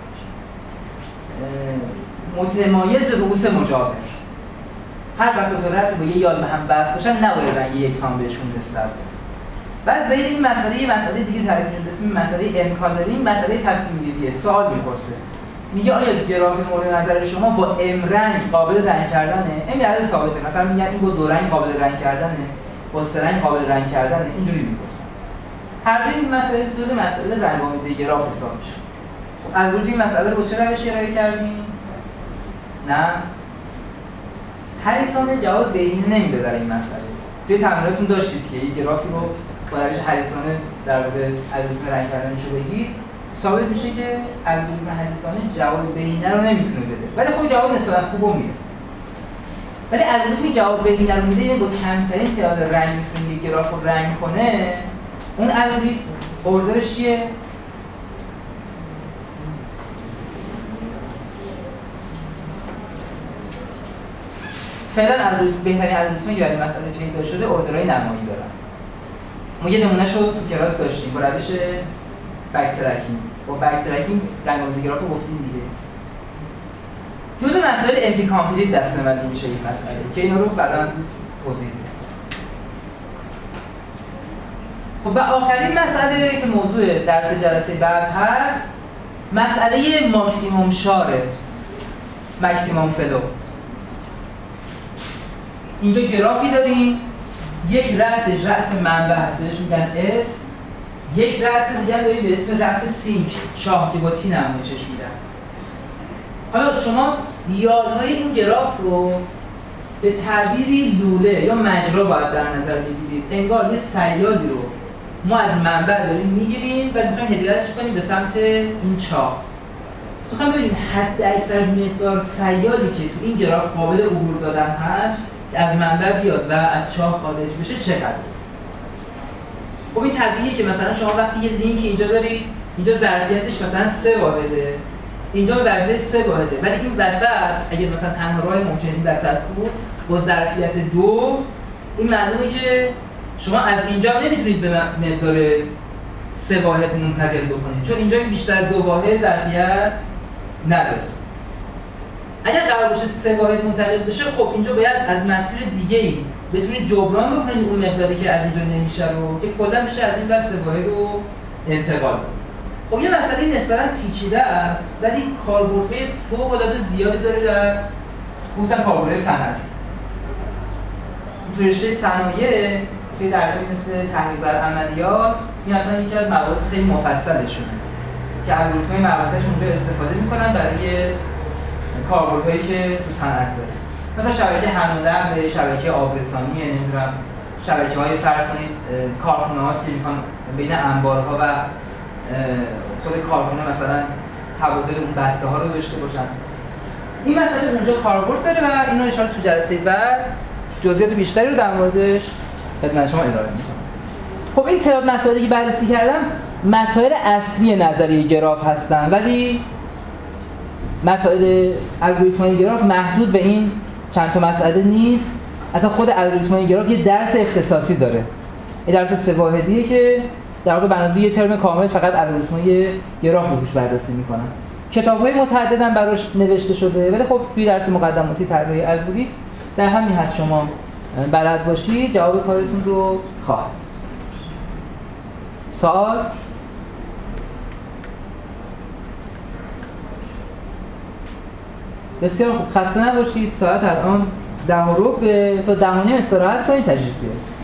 متمایز به رؤوس مجاور. هر وقت دو تا رأس با یه یال به هم وصل باشن نباید رنگ یکسان بهشون نسبت بده. بعد زیر این مسئله یه مسئله دیگه تعریف شده به اسم مسئله انکالرینگ، مسئله تصمیم گیریه. سوال میپرسه، میگه آیا گراف مورد نظر شما با ام رنگ قابل رنگ کردنه؟ ام عدد ثابته، مثلا میگن این با دو رنگ قابل رنگ کردنه، با سه رنگ قابل رنگ کردنه، اینجوری میپرسن. هر دو این مسئله جزء مسئله رنگ‌آمیزی گراف حساب میشه. الگوریتم این مسئله رو با چه روشی ارائه کردیم؟ نه حدیثانه جواب بینی نمیده برای این مسئله. توی تمریناتون داشتید که یک گرافی رو با روش حدیثانه در واقع الگوریتم رنگ کردنش رو بگید، ثابت میشه که الگوریتم حدیثانه جواب بینی رو نمیتونه بده. ولی خب جواب نسبتا خوبو میده. ولی الگوریتمی جواب بینی رو میده، با کمترین تعداد رنگ میتونه یک گراف رو رنگ کنه. اون الگوریتم اوردرش چیه؟ فعلا الگوریتم بهترین الگوریتمی که برای مسئله پیدا شده اوردرهای نمایی دارن. ما یه نمونهشو تو کلاس داشتیم با روش بک ترکینگ. با بک ترکینگ رنگ‌آمیزی گراف رو گفتیم دیگه. جزء مسائل ام پی کامپلیت دسته‌بندی میشه این مسئله که اینا رو بعداً توضیح میدم. خب و آخرین مسئله که موضوع درس جلسه بعد هست مسئله ماکسیموم شاره، ماکسیموم فلو. اینجا گرافی داریم، یک رأسش رأس منبع هستش میگن S، یک رأس دیگه داریم به اسم رأس سینک چاه که با تی نمایشش میدن. حالا شما یادهای این گراف رو به تعبیری لوله یا مجرا باید در نظر بگیرید. انگار یه سیالی رو ما از منبع داریم میگیریم و میخوایم هدایتش کنیم به سمت این چاه. میخوایم ببینیم حد اکثر مقدار سیالی که تو این گراف قابل عبور دادن هست که از منبع بیاد و از چاه خارج بشه چقدر. خب این طبیعیه که مثلا شما وقتی یه لینک اینجا دارید، اینجا ظرفیتش مثلا سه واحده، اینجا ظرفیتش سه واحده، ولی این وسط اگر مثلا تنها راه ممکن این وسط بود با ظرفیت دو، این معلومه که شما از اینجا نمیتونید به مقدار سه واحد منتقل بکنید چون اینجا بیشتر دو واحد ظرفیت نداره. اگر قرار باشه سه واحد منتقل بشه خب اینجا باید از مسیر دیگه‌ای بتونید جبران بکنید اون مقداری که از اینجا نمیشه رو که کلا میشه از این ور سه واحد رو انتقال بدید. خب یه مسئله نسبتاً پیچیده است ولی کاربردهای فوق‌العاده زیادی داره در خصوصاً کاربردهای صنعتی. تو رشته صنایع که درسایی مثل تحقیق در عملیات این اصلا یکی از مباحث خیلی مفصلشونه که الگوریتم‌های مربوطه‌اش اونجا استفاده می‌کنن برای کاربردهایی که تو صنعت داره. مثلا شبکه حمل و نقل، شبکه آبرسانی، نمیدونم شبکه‌های فرض کنید کارخونه‌هاست که می‌خوان بین انبارها و خود کارخونه مثلا تبادل اون بسته‌ها رو داشته باشن. این مسئله اونجا کاربرد داره و اینو ان شاءالله تو جلسه بعد جزئیات بیشتری رو در موردش خدمت شما ارائه می‌کنم. خب این تعداد مسائلی که بررسی کردم مسائل اصلی نظریه گراف هستن ولی مسائل الگوریتم‌های گراف محدود به این چند تا مسئله نیست. اصلا خود الگوریتم‌های گراف یه درس اختصاصی داره. این درس سه واحدیه که در واقع بنازی یه ترم کامل فقط الگوریتم‌های گراف رو توش بررسی می‌کنن. کتاب‌های متعدد هم براش نوشته شده ولی خب توی درس مقدماتی طراحی الگوریتم در همین حد شما بلد باشید جواب کارتون رو خواهد. سوال؟ بسیار خوب، خسته نباشید. ساعت الان ده و ربع، تا ده و نیم استراحت کنید تشریف بیارید.